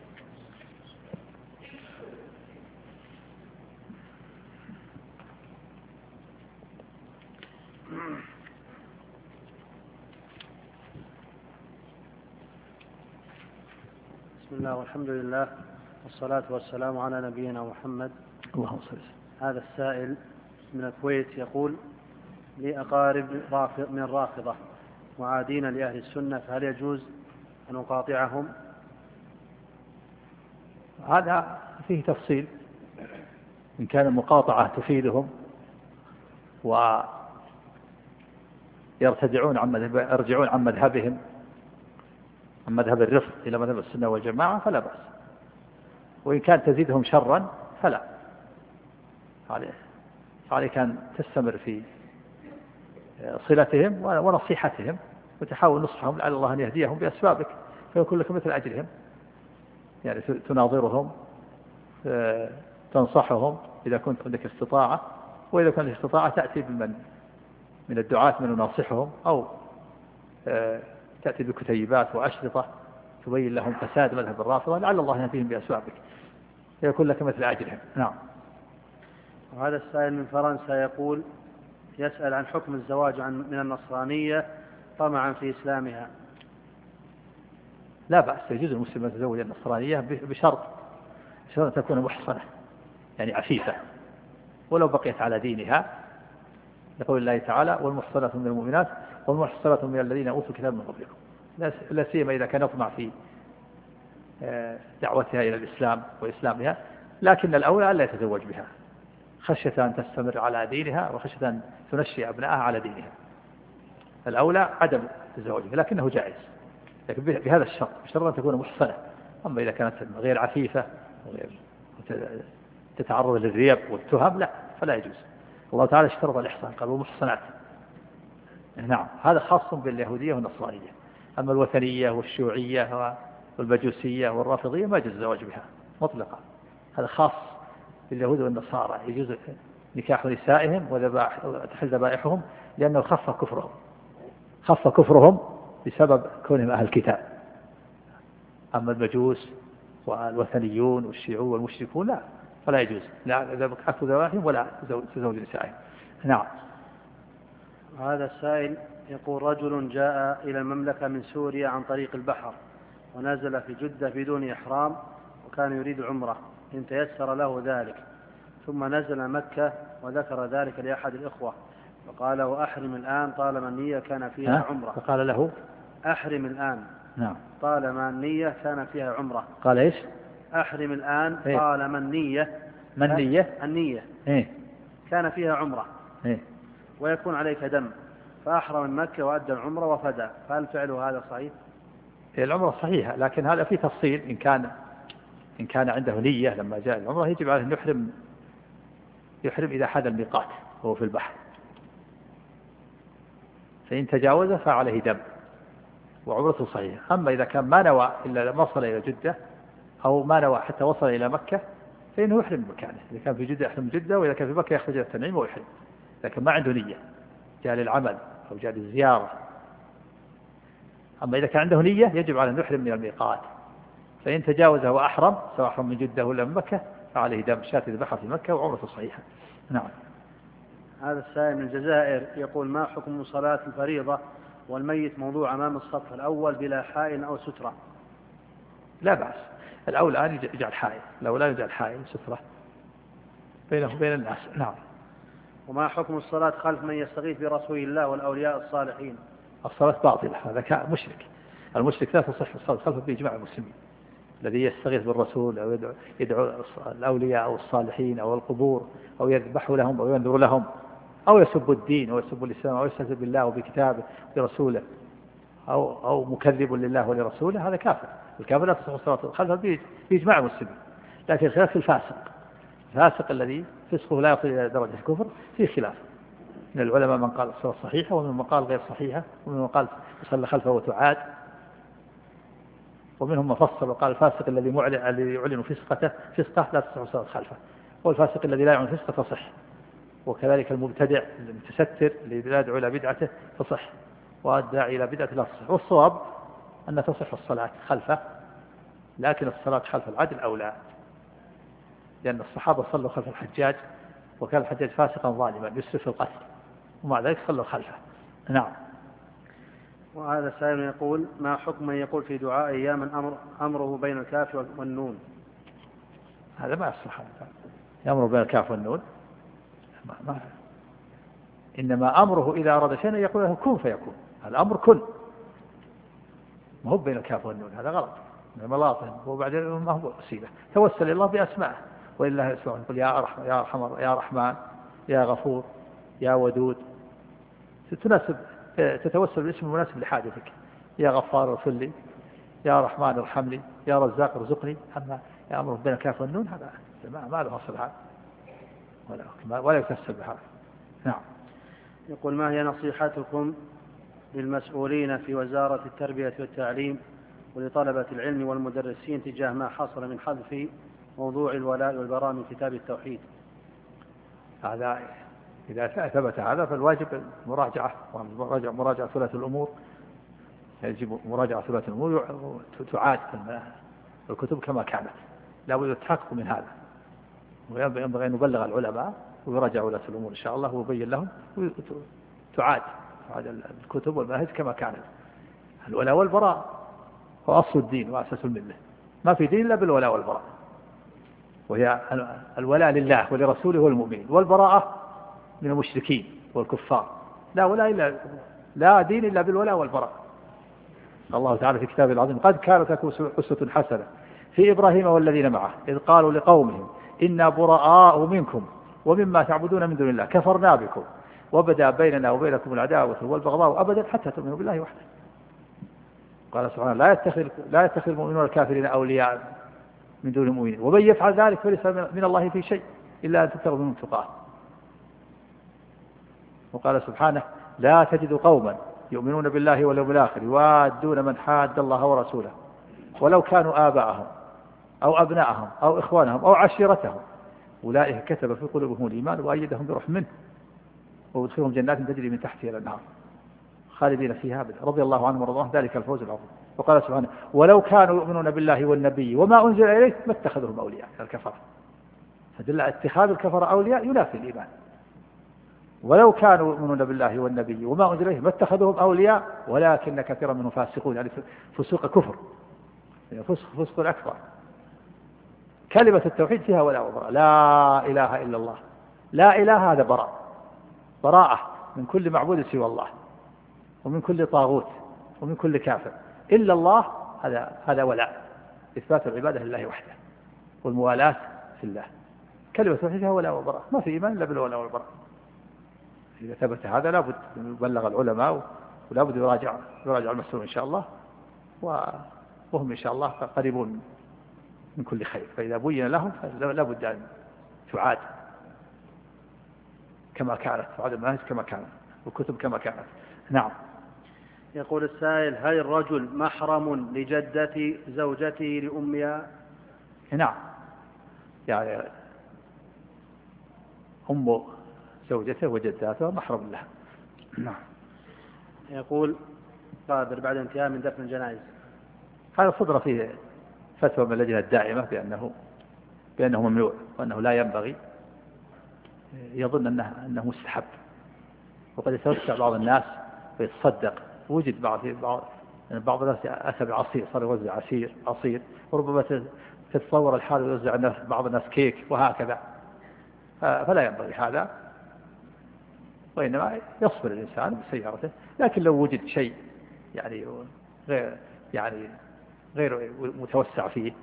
بسم الله والحمد لله والصلاة والسلام على نبينا محمد. اللهم صل وسلم. هذا السائل من الكويت يقول لي أقارب من الرافضة معادين لأهل السنة، فهل يجوز أن أقاطعهم؟ هذا فيه تفصيل، إن كان المقاطعة تفيدهم ويرتدعون عن مذهب يرجعون عن مذهبهم عن مذهب الرفض إلى مذهب السنة والجماعة فلا بأس، وإن كان تزيدهم شرا فلا، عليك أن تستمر في صلتهم ونصيحتهم وتحاول نصحهم لعل الله أن يهديهم بأسبابك، فيكون لك مثل أجرهم، يعني تناظرهم تنصحهم إذا كنت عندك استطاعة، وإذا كنت استطاعة تأتي بمن من الدعاة من يناصحهم، أو تأتي بكتيبات وأشرطة تبين لهم فساد مذهب الرافضة لعل الله يهديهم بأسبابك، فيكون لك مثل أجرهم. نعم. وهذا السائل من فرنسا يقول يسأل عن حكم الزواج عن من النصرانية طمعا في إسلامها. لا بأس، يجوز المسلم أن يتزوج النصرانية بشرط شرط أن تكون محصنة، يعني عفيفة، ولو بقيت على دينها، لقول الله تعالى والمحصنات من المؤمنات والمحصنات من الذين أوتوا الكتاب من قبلكم، لا سيما إذا كان يطمع في دعوتها إلى الإسلام وإسلامها، لكن الأولى ألا يتزوج بها خشية أن تستمر على دينها وخشية أن تنشئ أبنائها على دينها. الأولى عدم التزواج، لكنه جائز، لكن بهذا الشرط، بشرط أن تكون محصنة. أما إذا كانت غير عفيفة وغير تتعرض للريب والتهم لا، فلا يجوز. الله تعالى اشترط الإحصان قال ومحصنات. نعم، هذا خاص باليهودية والنصرانية. أما الوثنية والشيوعية والمجوسية والرافضية ما يجوز الزواج بها مطلقا، هذا خاص باليهود والنصارى، يجوز نكاح نسائهم وتحل ذبائحهم لأنه خف كفرهم خف كفرهم بسبب كونهم أهل الكتاب. أما المجوس والوثنيون والشيوعيون والمشركون لا، فلا يجوز لا أخذ ذبائحهم ولا تزوج نسائهم. نعم. هذا السائل يقول رجل جاء إلى المملكة من سوريا عن طريق البحر ونزل في جدة بدون إحرام وكان يريد عمرة إن تيسر له ذلك، ثم نزل مكة وذكر ذلك لأحد الإخوة فقال وأحرم الآن طالما النية كان فيها عمرة. فقال له أحرم الآن. نعم. طالما النية كان فيها عمرة. قال إيش؟ أحرم الآن إيه؟ طالما النية ما النية؟ النية إيه؟ كان فيها عمرة إيه؟ ويكون عليك دم، فأحرم من مكة وأدى العمرة وفدى، فهل فعله هذا صحيح؟ العمرة صحيحة، لكن هذا في تفصيل، إن كان إن كان عنده نية لما جاء العمرة يجب عليه أن يحرم يحرم إذا حاد الميقات وهو في البحر، فإن تجاوز فعليه دم وعمرته صحيحة. أما إذا كان ما نوى إلا لما وصل إلى جدة أو ما نوى حتى وصل إلى مكة فإنه يحرم مكانه، إذا كان في جدة يحرم جدة، وإذا كان في مكة يخرج إلى التنعيم ويحرم، لكن ما عنده نية جاء للعمل أو جاء للزيارة. أما إذا كان عنده نية يجب على أن يحرم من الميقات، فإن تجاوزه وأحرم سواء أحرم من جدة ولا من مكة فعليه دم شاة ذبحها في مكة وعمرته صحيحة. نعم. هذا السائل من الجزائر يقول ما حكم صلاة الفريضة والميت موضوع أمام الصف الأول بلا حائل أو سترة؟ لا بأس، الأولى أن يجعل حائل، لو لا يجعل حائل سترة بينه وبين الناس. نعم. وما حكم الصلاة خلف من يستغيث برسول الله والأولياء الصالحين؟ الصلاة باطلة، هذا كان مشرك، المشرك لا تصح الصلاة خلفه بإجماع المسلمين، الذي يستغيث بالرسول أو يدعو, يدعو الأولياء أو الصالحين أو القبور أو يذبح لهم أو ينذر لهم أو يسب الدين أو يسب الإسلام أو يستهزئ بالله وبكتابه وبرسوله أو أو مكذب لله ولرسوله، هذا كافر. الكافر لا تصح الصلاة خلفه بإجماع المسلمين، لكن الخلاف في الفاسق. الفاسق الذي فسقه لا يصل إلى درجة الكفر فيه خلاف من العلماء، من قال الصلاة صحيحة ومن قال غير صحيحة، ومن قال يصلى خلفه وتعاد، ومنهم مفصل وقال الفاسق الذي معلن الذي يعلن فسقته فسقه لا تصح الصلاة خلفه، والفاسق الذي لا يعلن فسقه تصح. وكذلك المبتدع المتستر الذي لا يدعو إلى بدعته تصح، والداعي إلى بدعته لا تصح. والصواب أن تصح الصلاة خلفه، لكن الصلاة خلف العدل أولى، لأن الصحابة صلوا خلف الحجاج وكان الحجاج فاسقا ظالما يسرف في القتل، ومع ذلك صلوا خلفه. نعم. وهذا سائل يقول: ما حكم من يقول في دعاء يا من أمر أمره بين الكاف والنون؟ هذا ما يصح، يأمر بين الكاف والنون ما ما إنما أمره إذا أراد شيئا يقول له كن فيكون، الأمر كن، ما هو بين الكاف والنون، هذا غلط من ملاطن، وبعدين ما هو وسيلة. توسل إلى الله بأسمائه، ولله يسمعون يقول يا رحمن يا رحمن يا رحمن يا غفور يا ودود، تناسب تتوسل بالاسم المناسب لحاجتك، يا غفار اغفر لي، يا رحمن ارحم لي، يا رزاق ارزقني. أما يأمر بين الكاف والنون هذا ما ما له أصل، هذا ولا ولا يتوسل بهذا. نعم. يقول: ما هي نصيحتكم للمسؤولين في وزارة التربية والتعليم ولطلبة العلم والمدرسين تجاه ما حصل من حذف موضوع الولاء والبراء من كتاب التوحيد؟ هذا إذا ثبت هذا فالواجب مراجعة مراجعة ثلاث الأمور، يجب مراجعة ثلاث الأمور، تعاد الكتب كما كانت، لا بد التحقق من هذا، وينبغي أن نبلغ العلماء ويراجع ولاة الأمور إن شاء الله ويبين لهم، وتعاد الكتب والمناهج كما كانت. الولاء والبراء هو أصل الدين وأساس الملة، ما في دين إلا بالولاء والبراء، وهي الولاء لله ولرسوله والمؤمنين، والبراءة من المشركين والكفار. لا ولا إلا لا دين إلا بالولاء والبراء. الله تعالى في كتابه العظيم: قد كانت لكم أسوة حسنة في إبراهيم والذين معه إذ قالوا لقومهم إنا براء منكم ومما تعبدون من دون الله كفرنا بكم وبدا بيننا وبينكم العداوة والبغضاء أبدا حتى تؤمنوا بالله وحده. قال سبحانه: لا يتخذ لا يتخذ المؤمنون الكافرين أولياء من دون المؤمنين ومن يفعل ذلك فليس من الله في شيء إلا أن تتقوا منهم تقاه. وقال سبحانه: لا تجد قوما يؤمنون بالله واليوم الآخر يوادون من حاد الله ورسوله ولو كانوا آباءهم أو أبناءهم أو إخوانهم أو عشيرتهم أولئك كتب في قلوبهم الإيمان وأيدهم بروح منه وادخلهم جنات تجري من تحتها الأنهار خالدين فيها أبدا رضي الله عنهم ورضوان ذلك الفوز العظيم. وقال سبحانه: ولو كانوا يؤمنون بالله والنبي وما أنزل إليه ما اتخذهم أولياء الكفرة. فدل اتخاذ الكفرة أولياء ينافي الإيمان. ولو كانوا يؤمنون بالله والنبي وما أنزل إليه ما اتخذهم أولياء ولكن كثيرا منهم فاسقون، يعني فسوق كفر، يعني فسق فسق أكبر. كلمة التوحيد فيها ولاء وبراء، لا إله إلا الله، لا إله هذا براء، براءة من كل معبود سوى الله ومن كل طاغوت ومن كل كافر، إلا الله هذا هذا ولاء، إثبات العبادة لله وحده والموالاة في الله. كلمة التوحيد فيها ولاء وبراء، ما في إيمان إلا بالولاء والبراء. إذا ثبت هذا لابد يبلغ العلماء ولابد يراجع يراجع المسؤول إن شاء الله، وهم إن شاء الله قريبون من كل خير. فإذا بين لهم لابد أن تعاد كما كانت، تعاد المناهج كما كانت والكتب كما كانت. نعم. يقول السائل: هل الرجل محرم لجدة زوجته لأمها؟ نعم، يعني أم زوجته وجداته محرم لها. نعم. يقول قادر بعد انتهاء من دفن الجنائز. هذا صدر فيه فتوى من اللجنة الدائمة بأنه بأنه ممنوع وأنه لا ينبغي، يظن أنه أنه مستحب، وقد يتوسع بعض الناس ويتصدق. وجد بعض بعض بعض الناس أتى بعصير صار يوزع عصير عصير وربما تتصور الحال ويوزع بعض الناس كيك وهكذا، فلا ينبغي هذا، وإنما يصبر الإنسان بسيارته. لكن لو وجد شيء يعني غير يعني غير متوسع فيه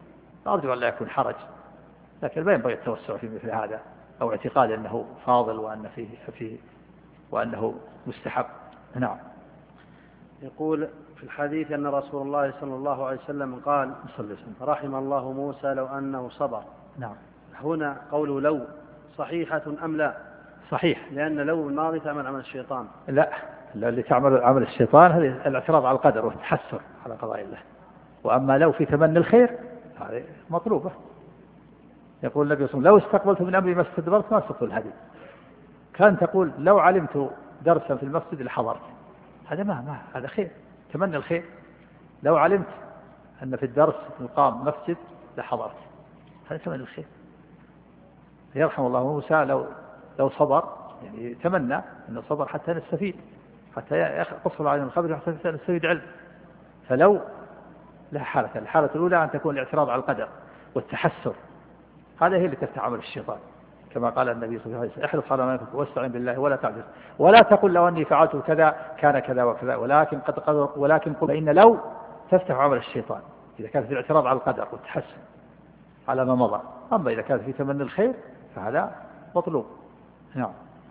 أرجو أن لا يكون حرج، لكن ما ينبغي التوسع في مثل هذا أو اعتقاد أنه فاضل وأن فيه, فيه وأنه مستحب. نعم. يقول في الحديث أن رسول الله صلى الله عليه وسلم قال رحم الله موسى لو أنه صبر. نعم. هنا قول لو صحيحة أم لا؟ صحيح، لأن لو الماضي تعمل عمل الشيطان. لا، اللي تعمل عمل الشيطان هذه الاعتراض على القدر والتحسر على قضاء الله. وأما لو في تمني الخير هذه مطلوبة. يقول النبي صلى الله عليه وسلم لو استقبلت من أمري ما استدبرت ما سقت الهدي. كان تقول لو علمت درسا في المسجد لحضرت، هذا ما ما هذا خير، تمني الخير. لو علمت أن في الدرس يقام مسجد لحضرت، هذا تمني الخير. يرحم الله موسى لو لو صبر، يعني تمنى أنه صبر حتى نستفيد، حتى يقصر علينا الخبر حتى نستفيد علم. فلو لها حالة، الحالة الأولى أن تكون الاعتراض على القدر والتحسر، هذا هي اللي تفتح عمل الشيطان، كما قال النبي صلى الله عليه وسلم احرص على ما ينفعك واستعن بالله ولا تعجز، ولا تقل لو أني فعلت كذا كان كذا وكذا، ولكن قد قدر ولكن قل إن لو تفتح عمل الشيطان إذا كانت في الاعتراض على القدر والتحسر على ما مضى. أما إذا كانت في تمني الخير فهذا مطلوب. نعم.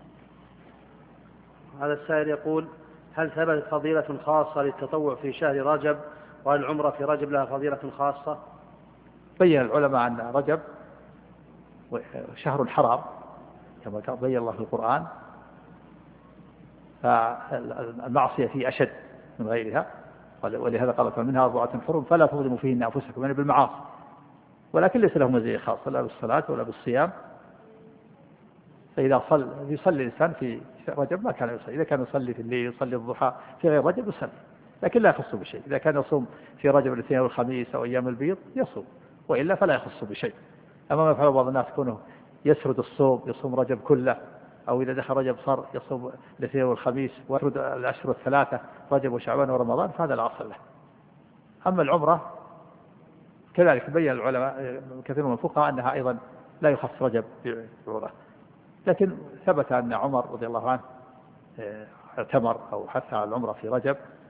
هذا السائل يقول هل ثبتت فضيلة خاصة للتطوع في شهر رجب، وهل العمرة في رجب لها فضيلة خاصة؟ بين العلماء أن رجب شهر حرام كما بين الله في القرآن، فالمعصية فيه أشد من غيرها، ولهذا قال منها أربعة حرم فلا تظلموا فيهن أنفسكم، يعني بالمعاصي، ولكن ليس له مزية خاصة لا بالصلاة ولا بالصيام. فإذا صل يصلي الإنسان في رجب ما كان يصلي، إذا كان يصلي في الليل يصلي الضحى في غير رجب يصلي، لكن لا يخص بشيء. إذا كان يصوم في رجب الاثنين والخميس أو أيام البيض يصوم، وإلا فلا يخص بشيء. أما ما يفعل بعض الناس كونه يسرد الصوم يصوم رجب كله، أو إذا دخل رجب صار يصوم الاثنين والخميس ويسرد الأشهر الثلاثة رجب وشعبان ورمضان، فهذا لا أصل له. أما العمرة كذلك بين العلماء كثير من الفقهاء أنها أيضا لا يخص رجب بعمرة، لكن ثبت أن عمر رضي الله عنه اعتمر أو حث على العمرة في رجب